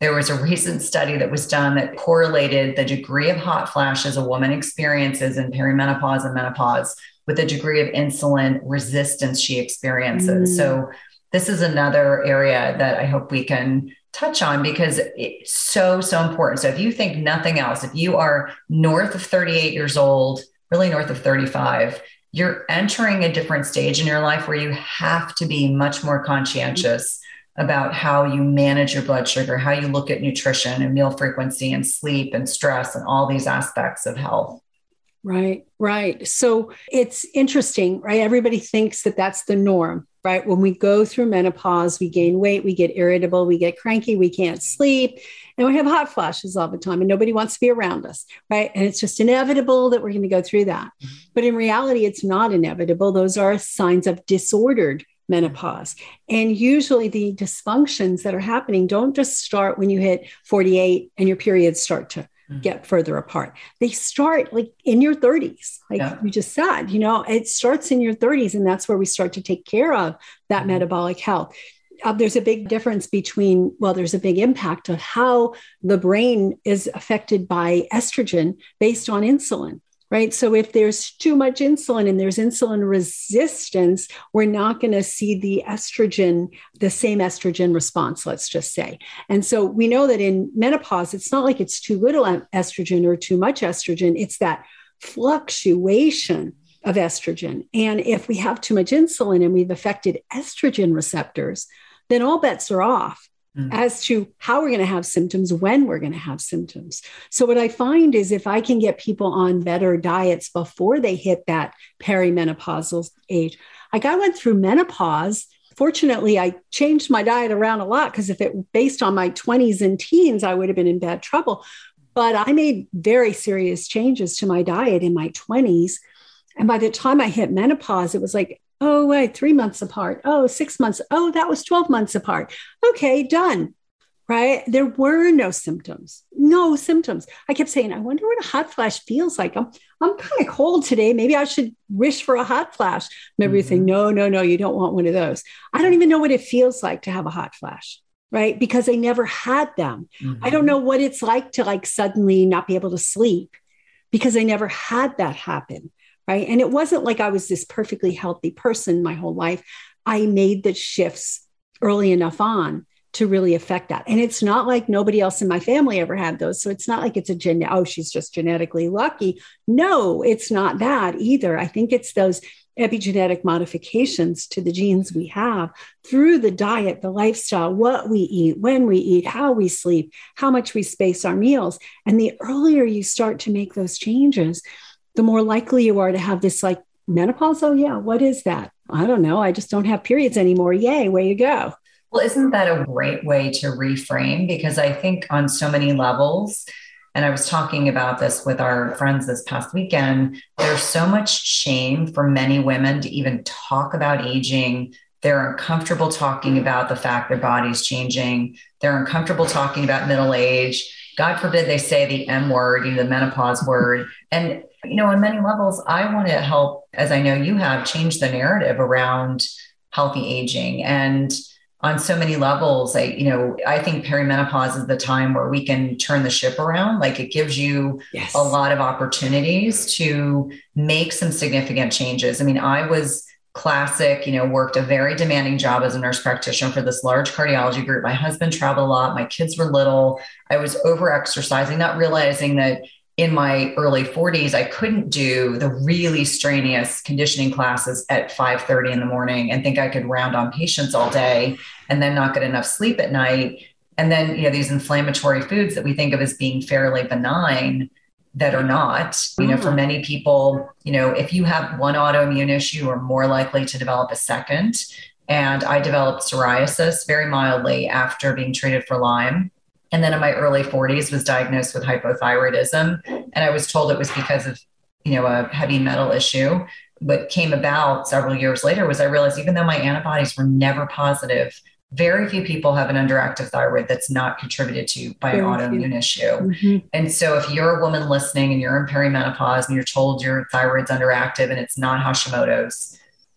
There was a recent study that was done that correlated the degree of hot flashes a woman experiences in perimenopause and menopause with the degree of insulin resistance she experiences. Mm. So this is another area that I hope we can touch on because it's so, so important. So if you think nothing else, if you are north of thirty-eight years old, really north of thirty-five, you're entering a different stage in your life where you have to be much more conscientious about how you manage your blood sugar, how you look at nutrition and meal frequency and sleep and stress and all these aspects of health. Right, right. So it's interesting, right? Everybody thinks that that's the norm, right? When we go through menopause, we gain weight, we get irritable, we get cranky, we can't sleep, and we have hot flashes all the time, and nobody wants to be around us, right? And it's just inevitable that we're going to go through that. Mm-hmm. But in reality, it's not inevitable. Those are signs of disordered menopause. And usually the dysfunctions that are happening don't just start when you hit forty-eight and your periods start to get further apart. They start like in your thirties, like yeah. you just said, you know, it starts in your thirties, and that's where we start to take care of that mm-hmm. metabolic health. Uh, there's a big difference between, well, there's a big impact of how the brain is affected by estrogen based on insulin. Right. So if there's too much insulin and there's insulin resistance, we're not going to see the estrogen, the same estrogen response, let's just say. And so we know that in menopause, it's not like it's too little estrogen or too much estrogen. It's that fluctuation of estrogen. And if we have too much insulin and we've affected estrogen receptors, then all bets are off. Mm. As to how we're going to have symptoms, when we're going to have symptoms. So what I find is if I can get people on better diets before they hit that perimenopausal age, like I went through menopause. Fortunately, I changed my diet around a lot because if it based on my twenties and teens, I would have been in bad trouble. But I made very serious changes to my diet in my twenties. And by the time I hit menopause, it was like, oh, wait, three months apart. Oh, six months. Oh, that was twelve months apart. Okay, done. Right? There were no symptoms, no symptoms. I kept saying, I wonder what a hot flash feels like. I'm, I'm kind of cold today. Maybe I should wish for a hot flash. Maybe you think, no, no, no, you don't want one of those. I don't even know what it feels like to have a hot flash, right? Because I never had them. Mm-hmm. I don't know what it's like to like suddenly not be able to sleep because I never had that happen. Right. And it wasn't like I was this perfectly healthy person my whole life. I made the shifts early enough on to really affect that. And it's not like nobody else in my family ever had those. So it's not like it's a gen, oh, she's just genetically lucky. No, it's not that either. I think it's those epigenetic modifications to the genes we have through the diet, the lifestyle, what we eat, when we eat, how we sleep, how much we space our meals. And the earlier you start to make those changes, the more likely you are to have this like menopause. Oh yeah. What is that? I don't know. I just don't have periods anymore. Yay. Way you go. Well, isn't that a great way to reframe? Because I think on so many levels, and I was talking about this with our friends this past weekend, there's so much shame for many women to even talk about aging. They're uncomfortable talking about the fact their body's changing. They're uncomfortable talking about middle age. God forbid they say the M word, you know, the menopause word. And, you know, on many levels, I want to help, as I know you have, change the narrative around healthy aging. And on so many levels, I, you know, I think perimenopause is the time where we can turn the ship around. Like it gives you yes. a lot of opportunities to make some significant changes. I mean, I was classic, you know, worked a very demanding job as a nurse practitioner for this large cardiology group. My husband traveled a lot. My kids were little. I was over exercising, not realizing that in my early forties, I couldn't do the really strenuous conditioning classes at five thirty in the morning and think I could round on patients all day and then not get enough sleep at night. And then, you know, these inflammatory foods that we think of as being fairly benign that are not, you know, for many people, you know, if you have one autoimmune issue, you're more likely to develop a second. And I developed psoriasis very mildly after being treated for Lyme. And then in my early forties was diagnosed with hypothyroidism. And I was told it was because of, you know, a heavy metal issue. What came about several years later was I realized even though my antibodies were never positive, very few people have an underactive thyroid that's not contributed to by an autoimmune issue. Mm-hmm. And so if you're a woman listening and you're in perimenopause and you're told your thyroid's underactive and it's not Hashimoto's,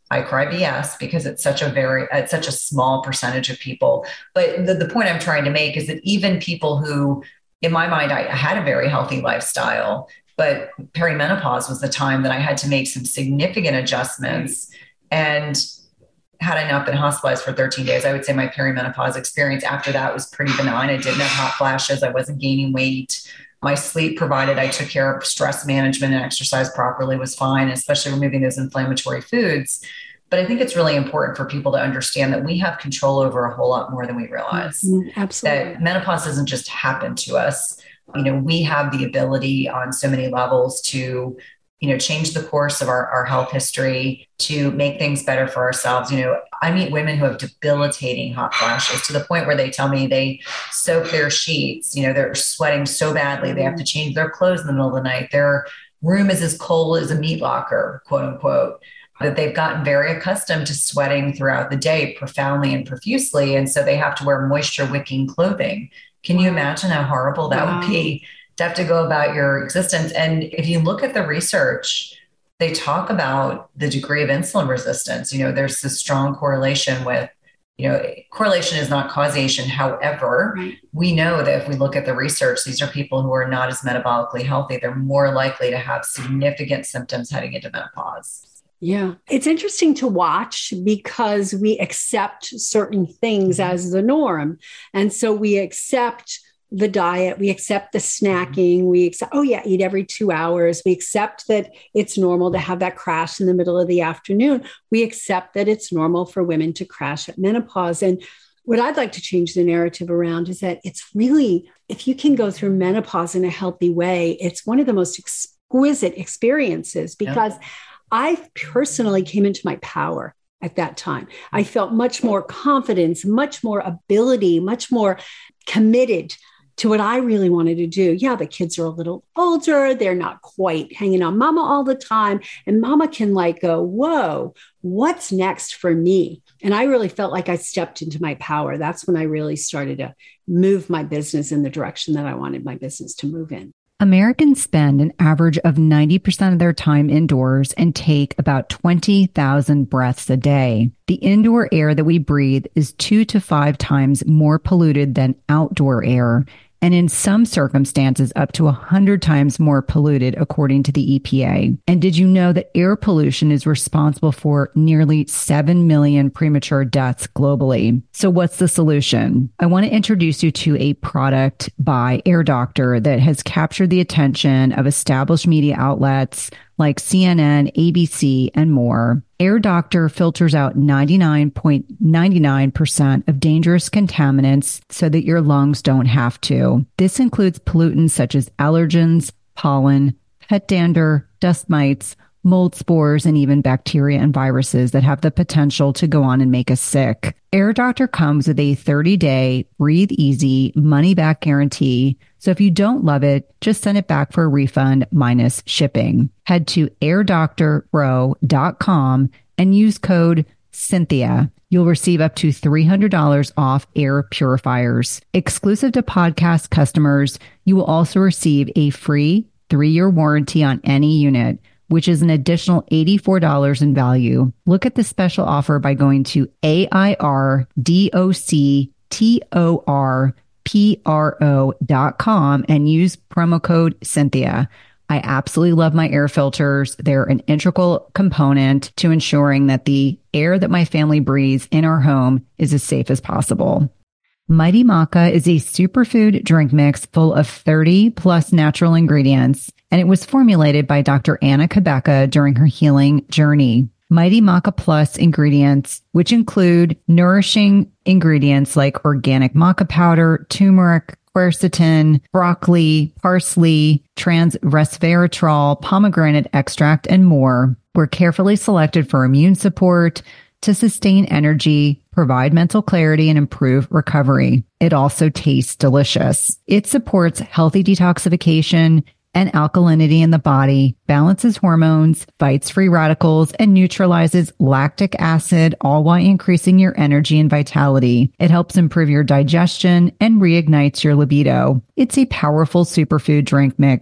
I cry B S because it's such a very, it's such a small percentage of people. But the, the point I'm trying to make is that even people who, in my mind, I had a very healthy lifestyle, but perimenopause was the time that I had to make some significant adjustments. And had I not been hospitalized for thirteen days, I would say my perimenopause experience after that was pretty benign. I didn't have hot flashes. I wasn't gaining weight. My sleep, provided I took care of stress management and exercise properly, was fine, especially removing those inflammatory foods. But I think it's really important for people to understand that we have control over a whole lot more than we realize. Mm-hmm. Absolutely. That menopause doesn't just happen to us. You know, we have the ability on so many levels to, you know, change the course of our, our health history, to make things better for ourselves. You know, I meet women who have debilitating hot flashes to the point where they tell me they soak their sheets, you know, they're sweating so badly, they have to change their clothes in the middle of the night. Their room is as cold as a meat locker, quote unquote, that they've gotten very accustomed to sweating throughout the day profoundly and profusely. And so they have to wear moisture wicking clothing. Can you imagine how horrible that wow. would be to have to go about your existence? And if you look at the research, they talk about the degree of insulin resistance. You know, there's this strong correlation with, you know, correlation is not causation. However, right. we know that if we look at the research, these are people who are not as metabolically healthy. They're more likely to have significant symptoms heading into menopause. Yeah. It's interesting to watch because we accept certain things as the norm. And so we accept the diet, we accept the snacking, we accept, oh yeah, eat every two hours. We accept that it's normal to have that crash in the middle of the afternoon. We accept that it's normal for women to crash at menopause. And what I'd like to change the narrative around is that it's really, if you can go through menopause in a healthy way, it's one of the most exquisite experiences because yeah. I personally came into my power at that time. I felt much more confidence, much more ability, much more committed to what I really wanted to do. Yeah, the kids are a little older. They're not quite hanging on mama all the time. And mama can like go, whoa, what's next for me? And I really felt like I stepped into my power. That's when I really started to move my business in the direction that I wanted my business to move in. Americans spend an average of ninety percent of their time indoors and take about twenty thousand breaths a day. The indoor air that we breathe is two to five times more polluted than outdoor air, and in some circumstances up to one hundred times more polluted, according to the E P A. And did you know that air pollution is responsible for nearly seven million premature deaths globally? So what's the solution? I want to introduce you to a product by Air Doctor that has captured the attention of established media outlets like C N N, A B C, and more. Air Doctor filters out ninety-nine point nine nine percent of dangerous contaminants so that your lungs don't have to. This includes pollutants such as allergens, pollen, pet dander, dust mites, mold spores, and even bacteria and viruses that have the potential to go on and make us sick. Air Doctor comes with a thirty-day breathe easy money-back guarantee. So if you don't love it, just send it back for a refund minus shipping. Head to air doctor pro dot com and use code Cynthia. You'll receive up to three hundred dollars off air purifiers. Exclusive to podcast customers, you will also receive a free three-year warranty on any unit, which is an additional eighty-four dollars in value. Look at the special offer by going to A I R D O C T O R P R O dot com and use promo code Cynthia. I absolutely love my air filters. They're an integral component to ensuring that the air that my family breathes in our home is as safe as possible. Mighty Maca is a superfood drink mix full of thirty plus natural ingredients, and it was formulated by Doctor Anna Cabeca during her healing journey. Mighty Maca Plus ingredients, which include nourishing ingredients like organic maca powder, turmeric, quercetin, broccoli, parsley, trans resveratrol, pomegranate extract, and more, were carefully selected for immune support, to sustain energy, provide mental clarity, and improve recovery. It also tastes delicious. It supports healthy detoxification and alkalinity in the body, balances hormones, fights free radicals, and neutralizes lactic acid, all while increasing your energy and vitality. It helps improve your digestion and reignites your libido. It's a powerful superfood drink mix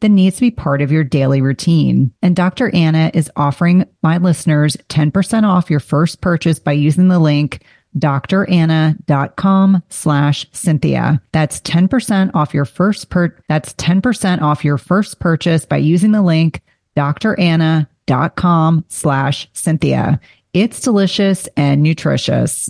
that needs to be part of your daily routine. And Doctor Anna is offering my listeners ten percent off your first purchase by using the link doctoranna.com slash Cynthia. That's ten percent off your first per that's ten percent off your first purchase by using the link doctoranna.com slash Cynthia. It's delicious and nutritious.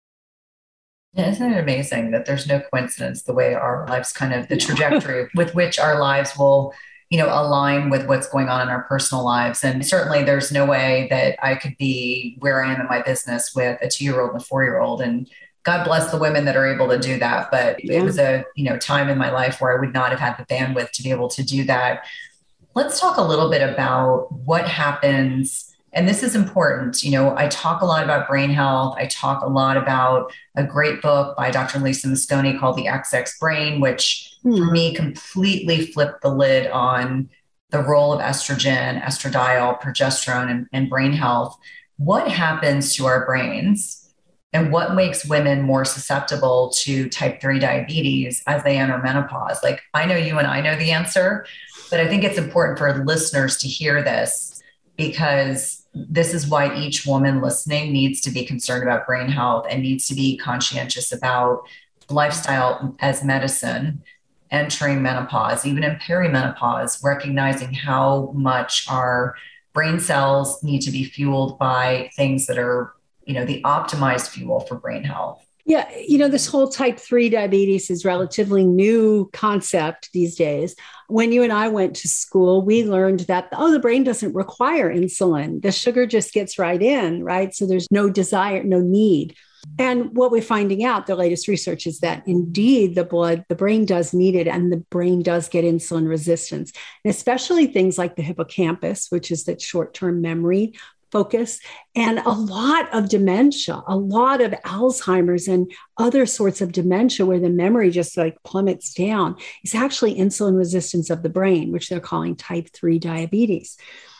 Yeah, isn't it amazing that there's no coincidence the way our lives kind of the trajectory with which our lives will, you know, align with what's going on in our personal lives. And certainly there's no way that I could be where I am in my business with a two-year-old and a four-year-old. And God bless the women that are able to do that. But yeah. It was a, you know, time in my life where I would not have had the bandwidth to be able to do that. Let's talk a little bit about what happens. And this is important. You know, I talk a lot about brain health. I talk a lot about a great book by Doctor Lisa Mosconi called The X X Brain, which hmm. for me completely flipped the lid on the role of estrogen, estradiol, progesterone, and, and brain health. What happens to our brains and what makes women more susceptible to type three diabetes as they enter menopause? Like, I know you and I know the answer, but I think it's important for listeners to hear this, because this is why each woman listening needs to be concerned about brain health and needs to be conscientious about lifestyle as medicine, entering menopause, even in perimenopause, recognizing how much our brain cells need to be fueled by things that are, you know, the optimized fuel for brain health. Yeah, you know, this whole type three diabetes is relatively new concept these days. When you and I went to school, we learned that, oh, the brain doesn't require insulin. The sugar just gets right in, right? So there's no desire, no need. And what we're finding out, the latest research, is that indeed the blood, the brain does need it, and the brain does get insulin resistance, and especially things like the hippocampus, which is that short-term memory focus, and a lot of dementia, a lot of Alzheimer's and other sorts of dementia where the memory just like plummets down, is actually insulin resistance of the brain, which they're calling type three diabetes.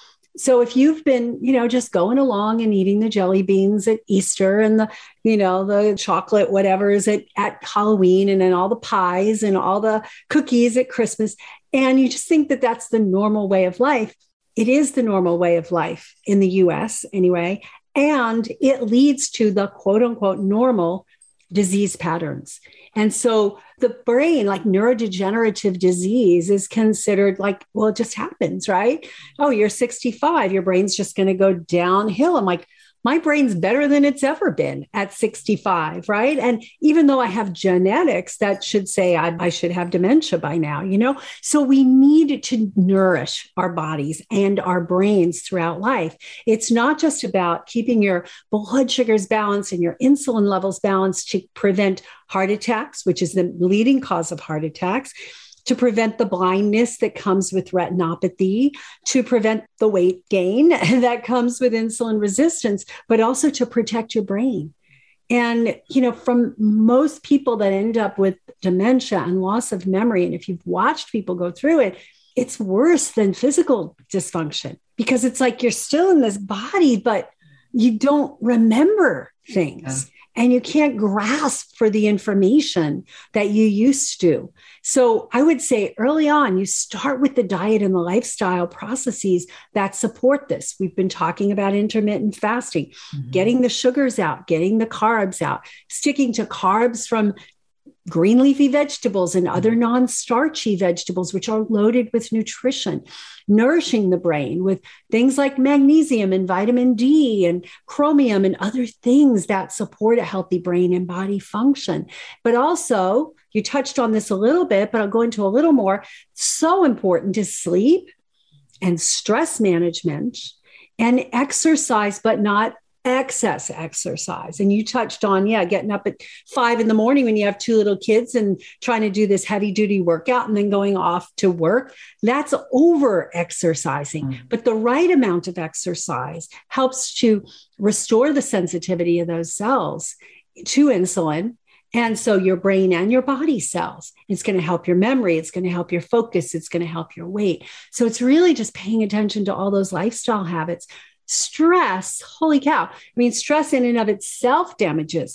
So if you've been, you know, just going along and eating the jelly beans at Easter and the, you know, the chocolate, whatever is at, at Halloween, and then all the pies and all the cookies at Christmas, and you just think that that's the normal way of life, it is the normal way of life in the U S anyway, and it leads to the quote unquote normal disease patterns. And so the brain, like neurodegenerative disease, is considered like, well, it just happens, right? Oh, you're sixty-five, your brain's just going to go downhill. I'm like, my brain's better than it's ever been at sixty-five, right? And even though I have genetics that should say I, I should have dementia by now, you know? So we need to nourish our bodies and our brains throughout life. It's not just about keeping your blood sugars balanced and your insulin levels balanced to prevent heart attacks, which is the leading cause of heart attacks, to prevent the blindness that comes with retinopathy, to prevent the weight gain that comes with insulin resistance, but also to protect your brain. And, you know, from most people that end up with dementia and loss of memory, and if you've watched people go through it, it's worse than physical dysfunction, because it's like you're still in this body, but you don't remember things. Yeah. And you can't grasp for the information that you used to. So I would say early on, you start with the diet and the lifestyle processes that support this. We've been talking about intermittent fasting, mm-hmm. getting the sugars out, getting the carbs out, sticking to carbs from green leafy vegetables and other non-starchy vegetables, which are loaded with nutrition, nourishing the brain with things like magnesium and vitamin D and chromium and other things that support a healthy brain and body function. But also, you touched on this a little bit, but I'll go into a little more. So important is sleep and stress management and exercise, but not excess exercise. And you touched on, yeah, getting up at five in the morning when you have two little kids and trying to do this heavy duty workout and then going off to work. That's over exercising. Mm. But the right amount of exercise helps to restore the sensitivity of those cells to insulin. And so your brain and your body cells, it's going to help your memory. It's going to help your focus. It's going to help your weight. So it's really just paying attention to all those lifestyle habits. Stress, holy cow. I mean, stress in and of itself damages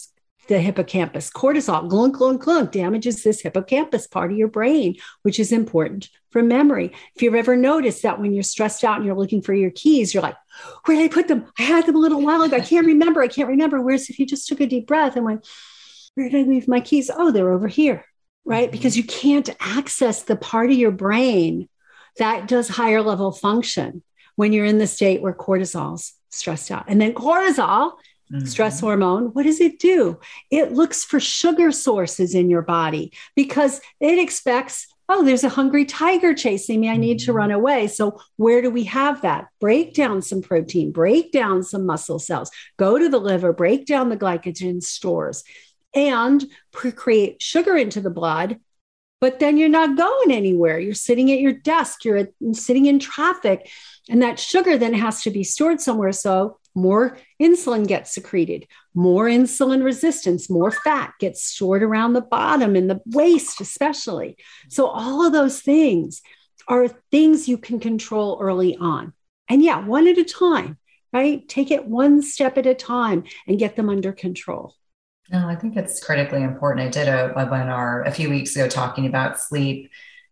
the hippocampus. Cortisol, glunk, glunk, glunk, damages this hippocampus part of your brain, which is important for memory. If you've ever noticed that when you're stressed out and you're looking for your keys, you're like, where did I put them? I had them a little while ago. I can't remember. I can't remember. Whereas if you just took a deep breath and went, where did I leave my keys? Oh, they're over here, right? Mm-hmm. Because you can't access the part of your brain that does higher level function when you're in the state where cortisol's stressed out. And then cortisol, mm-hmm. stress hormone, what does it do? It looks for sugar sources in your body because it expects, oh, there's a hungry tiger chasing me. I need to run away. So where do we have that? Break down some protein, break down some muscle cells, go to the liver, break down the glycogen stores, and create sugar into the blood. But then you're not going anywhere. You're sitting at your desk, you're at, sitting in traffic, and that sugar then has to be stored somewhere. So more insulin gets secreted, more insulin resistance, more fat gets stored around the bottom and the waist, especially. So all of those things are things you can control early on. And yeah, one at a time, right? Take it one step at a time and get them under control. No, I think it's critically important. I did a webinar a few weeks ago talking about sleep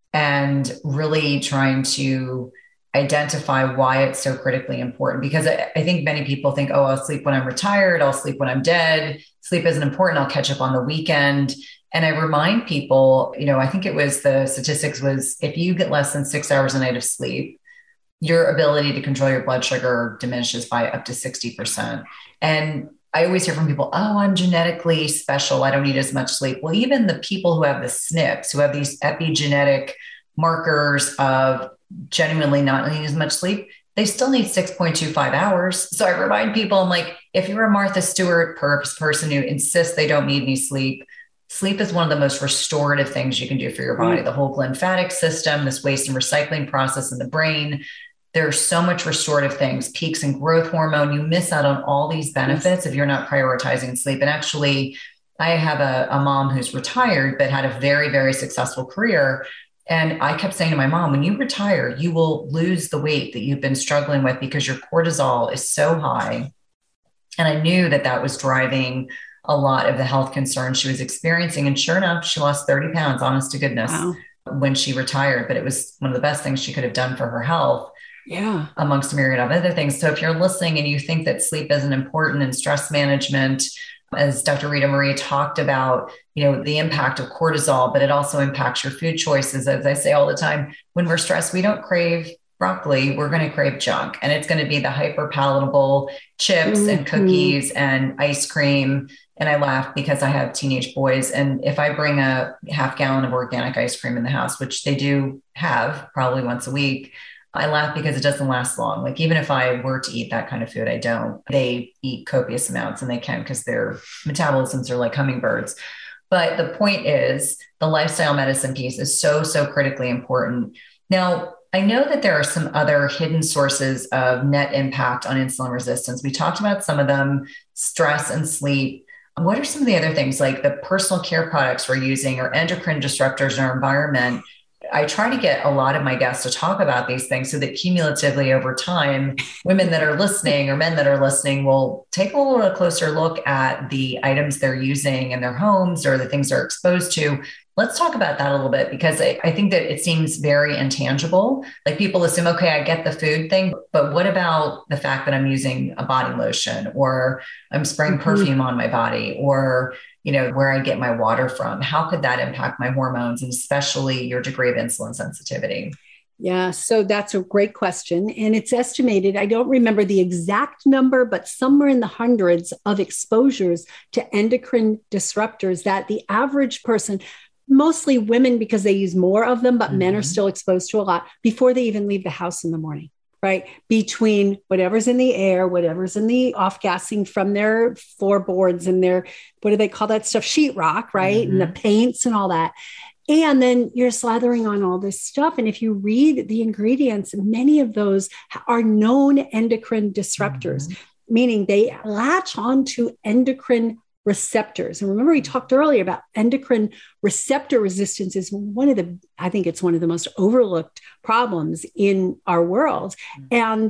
and really trying to identify why it's so critically important. Because I, I think many people think, oh, I'll sleep when I'm retired. I'll sleep when I'm dead. Sleep isn't important. I'll catch up on the weekend. And I remind people, you know, I think it was the statistics was if you get less than six hours a night of sleep, your ability to control your blood sugar diminishes by up to sixty percent. And I always hear from people, oh, I'm genetically special. I don't need as much sleep. Well, even the people who have the S N Ps, who have these epigenetic markers of genuinely not needing as much sleep, they still need six point two five hours. So I remind people, I'm like, if you're a Martha Stewart person who insists they don't need any sleep, sleep is one of the most restorative things you can do for your body. The whole glymphatic system, this waste and recycling process in the brain, there's so much restorative things, peaks in growth hormone. You miss out on all these benefits if you're not prioritizing sleep. And actually, I have a, a mom who's retired, but had a very, very successful career. And I kept saying to my mom, when you retire, you will lose the weight that you've been struggling with because your cortisol is so high. And I knew that that was driving a lot of the health concerns she was experiencing. And sure enough, she lost thirty pounds, honest to goodness, wow. when she retired. But it was one of the best things she could have done for her health. Yeah. Amongst a myriad of other things. So if you're listening and you think that sleep isn't important in stress management, as Doctor Rita Marie talked about, you know, the impact of cortisol, but it also impacts your food choices. As I say all the time, when we're stressed, we don't crave broccoli, we're going to crave junk. And it's going to be the hyper palatable chips mm-hmm. and cookies and ice cream. And I laugh because I have teenage boys. And if I bring a half gallon of organic ice cream in the house, which they do have probably once a week, I laugh because it doesn't last long. Like even if I were to eat that kind of food, I don't. They eat copious amounts and they can because their metabolisms are like hummingbirds. But the point is the lifestyle medicine piece is so, so critically important. Now, I know that there are some other hidden sources of net impact on insulin resistance. We talked about some of them, stress and sleep. What are some of the other things like the personal care products we're using or endocrine disruptors in our environment? I try to get a lot of my guests to talk about these things so that cumulatively over time, women that are listening or men that are listening will take a little closer look at the items they're using in their homes or the things they're exposed to. Let's talk about that a little bit because I, I think that it seems very intangible. Like people assume, okay, I get the food thing, but what about the fact that I'm using a body lotion or I'm spraying mm-hmm. perfume on my body or you know, where I get my water from? How could that impact my hormones and especially your degree of insulin sensitivity? Yeah, so that's a great question. And it's estimated, I don't remember the exact number, but somewhere in the hundreds of exposures to endocrine disruptors that the average person, mostly women because they use more of them, but mm-hmm. men are still exposed to a lot before they even leave the house in the morning. Right? Between whatever's in the air, whatever's in the off-gassing from their floorboards and their, what do they call that stuff? Sheetrock, right? Mm-hmm. And the paints and all that. And then you're slathering on all this stuff. And if you read the ingredients, many of those are known endocrine disruptors, mm-hmm. meaning they latch onto endocrine receptors. And remember, we talked earlier about endocrine receptor resistance is one of the, I think it's one of the most overlooked problems in our world. Mm-hmm. And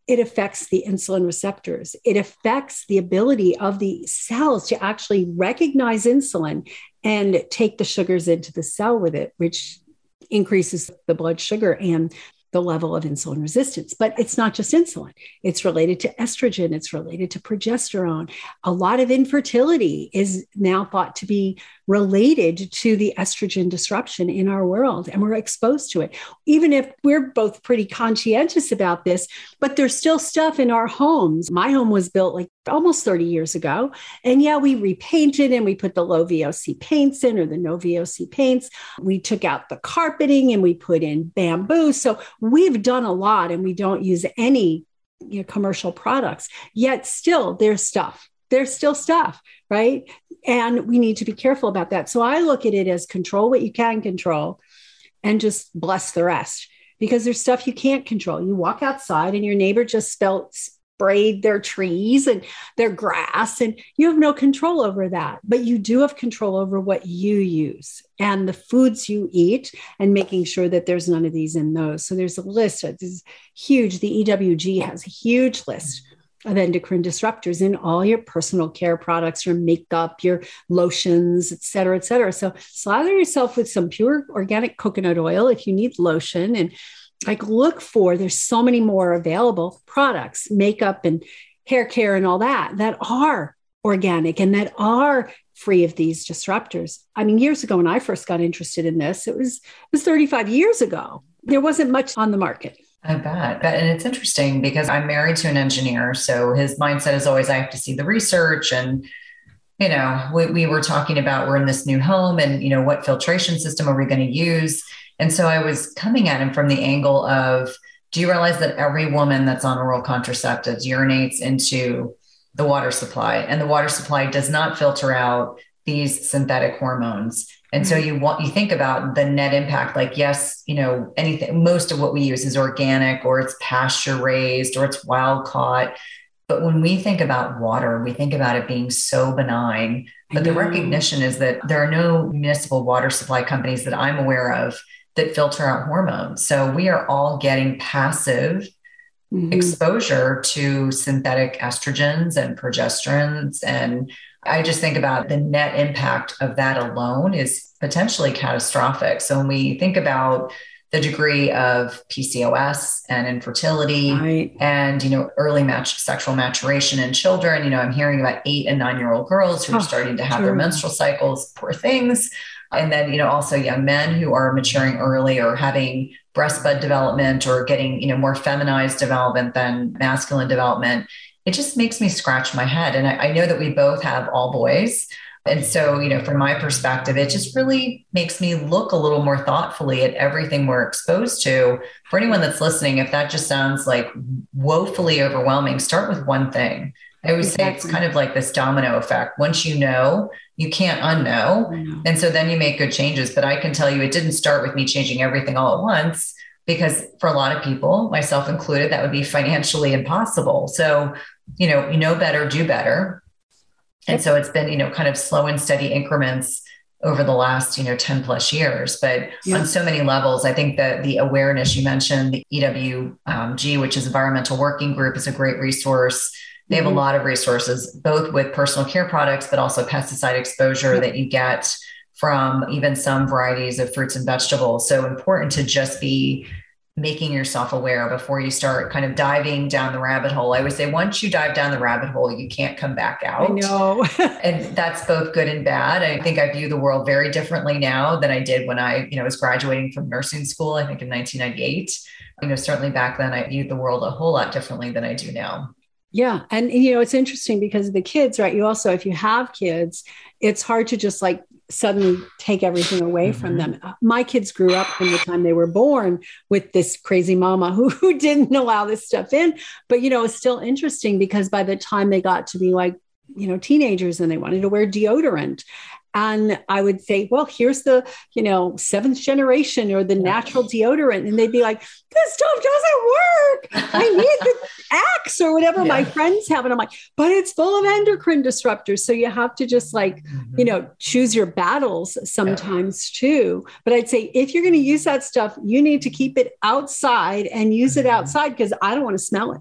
it affects the insulin receptors. It affects the ability of the cells to actually recognize insulin and take the sugars into the cell with it, which increases the blood sugar and the level of insulin resistance. But it's not just insulin. It's related to estrogen. It's related to progesterone. A lot of infertility is now thought to be related to the estrogen disruption in our world, and we're exposed to it. Even if we're both pretty conscientious about this, but there's still stuff in our homes. My home was built like almost thirty years ago. And yeah, we repainted and we put the low V O C paints in, or the no V O C paints. We took out the carpeting and we put in bamboo. So we've done a lot, and we don't use any, you know, commercial products. Yet still there's stuff. There's still stuff, right? And we need to be careful about that. So I look at it as control what you can control and just bless the rest, because there's stuff you can't control. You walk outside and your neighbor just spelt, sprayed their trees and their grass, and you have no control over that. But you do have control over what you use and the foods you eat, and making sure that there's none of these in those. So there's a list. It's huge. The E W G has a huge list of endocrine disruptors in all your personal care products, your makeup, your lotions, et cetera, et cetera. So slather yourself with some pure organic coconut oil if you need lotion, and like look for, there's so many more available products, makeup and hair care and all that, that are organic and that are free of these disruptors. I mean, years ago, when I first got interested in this, it was, it was thirty-five years ago. There wasn't much on the market. I bet. And it's interesting because I'm married to an engineer. So his mindset is always, I have to see the research. And, you know, we, we were talking about, we're in this new home and, you know, what filtration system are we going to use? And so I was coming at him from the angle of, do you realize that every woman that's on oral contraceptives urinates into the water supply, and the water supply does not filter out these synthetic hormones? And so you want, you think about the net impact, like, yes, you know, anything, most of what we use is organic, or it's pasture raised, or it's wild caught. But when we think about water, we think about it being so benign, but the recognition is that there are no municipal water supply companies that I'm aware of that filter out hormones. So we are all getting passive mm-hmm. exposure to synthetic estrogens and progesterones. And I just think about the net impact of that alone is potentially catastrophic. So when we think about the degree of P C O S and infertility right. and, you know, early match sexual maturation in children, you know, I'm hearing about eight and nine year old girls who oh, are starting to have true. their menstrual cycles, poor things. And then, you know, also young men who are maturing early or having breast bud development or getting, you know, more feminized development than masculine development. It just makes me scratch my head. And I, I know that we both have all boys. And so, you know, from my perspective, it just really makes me look a little more thoughtfully at everything we're exposed to. For anyone that's listening, if that just sounds like woefully overwhelming, start with one thing. I always exactly. say it's kind of like this domino effect. Once you know, you can't unknow. And so then you make good changes. But I can tell you, it didn't start with me changing everything all at once, because for a lot of people, myself included, that would be financially impossible. So, you know, you know better, do better. And so it's been, you know, kind of slow and steady increments over the last, you know, ten plus years. But yeah. on so many levels, I think that the awareness you mentioned, the E W G, which is Environmental Working Group, is a great resource. They have mm-hmm. a lot of resources, both with personal care products, but also pesticide exposure yeah. that you get from even some varieties of fruits and vegetables. So important to just be making yourself aware before you start kind of diving down the rabbit hole. I always say, once you dive down the rabbit hole, you can't come back out. I know. And that's both good and bad. I think I view the world very differently now than I did when I, you know, was graduating from nursing school, I think in nineteen ninety-eight. You know, certainly back then I viewed the world a whole lot differently than I do now. Yeah. And, you know, it's interesting because the kids, right? You also, if you have kids, it's hard to just like suddenly take everything away mm-hmm. from them. My kids grew up from the time they were born with this crazy mama who, who didn't allow this stuff in. But, you know, it's still interesting because by the time they got to be like, you know, teenagers and they wanted to wear deodorant. And I would say, well, here's the, you know, seventh generation or the natural deodorant. And they'd be like, this stuff doesn't work. I need the Axe or whatever yeah. my friends have. And I'm like, but it's full of endocrine disruptors. So you have to just like, mm-hmm. you know, choose your battles sometimes yeah. too. But I'd say if you're going to use that stuff, you need to keep it outside and use mm-hmm. it outside because I don't want to smell it.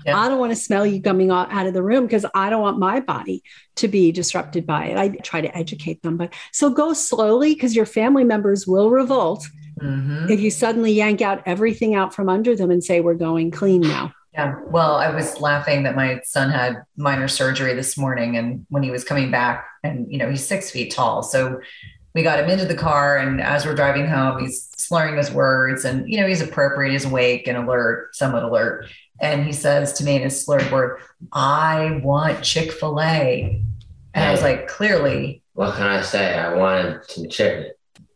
Yeah. I don't want to smell you coming out of the room because I don't want my body to be disrupted by it. I try to educate them. But so go slowly because your family members will revolt mm-hmm. if you suddenly yank out everything out from under them and say, we're going clean now. Yeah. Well, I was laughing that my son had minor surgery this morning. And when he was coming back and, you know, he's six feet tall. So we got him into the car. And as we're driving home, he's slurring his words and, you know, he's appropriate, he's awake and alert, somewhat alert. And he says to me in his slurred word, I want Chick-fil-A. And hey, I was like, clearly. What can I say? I wanted some chicken.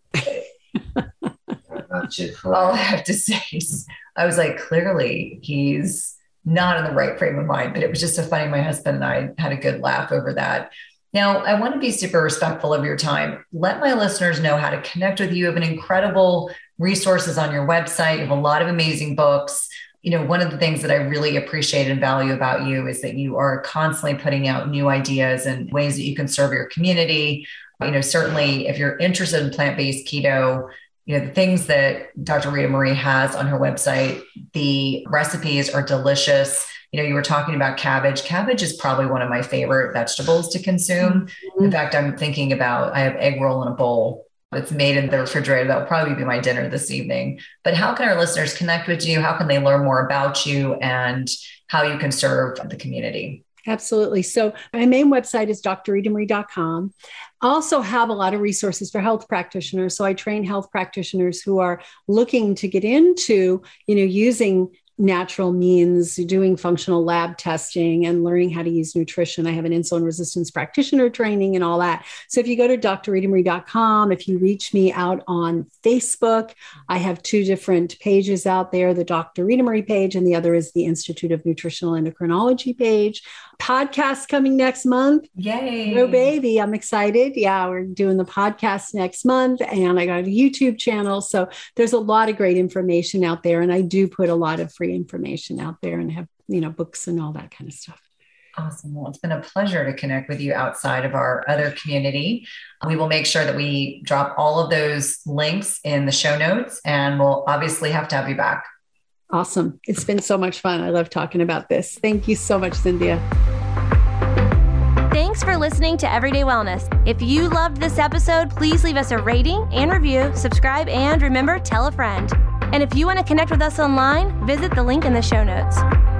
All I have to say is, I was like, clearly he's not in the right frame of mind, but it was just so funny. My husband and I had a good laugh over that. Now, I want to be super respectful of your time. Let my listeners know how to connect with you. You have an incredible resources on your website. You have a lot of amazing books. You know, one of the things that I really appreciate and value about you is that you are constantly putting out new ideas and ways that you can serve your community. You know, certainly if you're interested in plant-based keto, you know, the things that Doctor Rita Marie has on her website, the recipes are delicious. You know, you were talking about cabbage. Cabbage is probably one of my favorite vegetables to consume. Mm-hmm. In fact, I'm thinking about, I have egg roll in a bowl that's made in the refrigerator. That'll probably be my dinner this evening. But how can our listeners connect with you? How can they learn more about you and how you can serve the community? Absolutely. So my main website is D R rita marie dot com. I also have a lot of resources for health practitioners. So I train health practitioners who are looking to get into, you know, using natural means, doing functional lab testing and learning how to use nutrition. I have an insulin resistance practitioner training and all that. So if you go to D R rita marie dot com, if you reach me out on Facebook, I have two different pages out there, the Doctor Rita Marie page, and the other is the Institute of Nutritional Endocrinology page. Podcast coming next month. Yay. Oh, baby. I'm excited. Yeah, we're doing the podcast next month and I got a YouTube channel. So there's a lot of great information out there. And I do put a lot of free information out there and have, you know, books and all that kind of stuff. Awesome. Well, it's been a pleasure to connect with you outside of our other community. We will make sure that we drop all of those links in the show notes and we'll obviously have to have you back. Awesome. It's been so much fun. I love talking about this. Thank you so much, Cynthia. Thanks for listening to Everyday Wellness. If you loved this episode, please leave us a rating and review, subscribe, and remember, tell a friend. And if you want to connect with us online, visit the link in the show notes.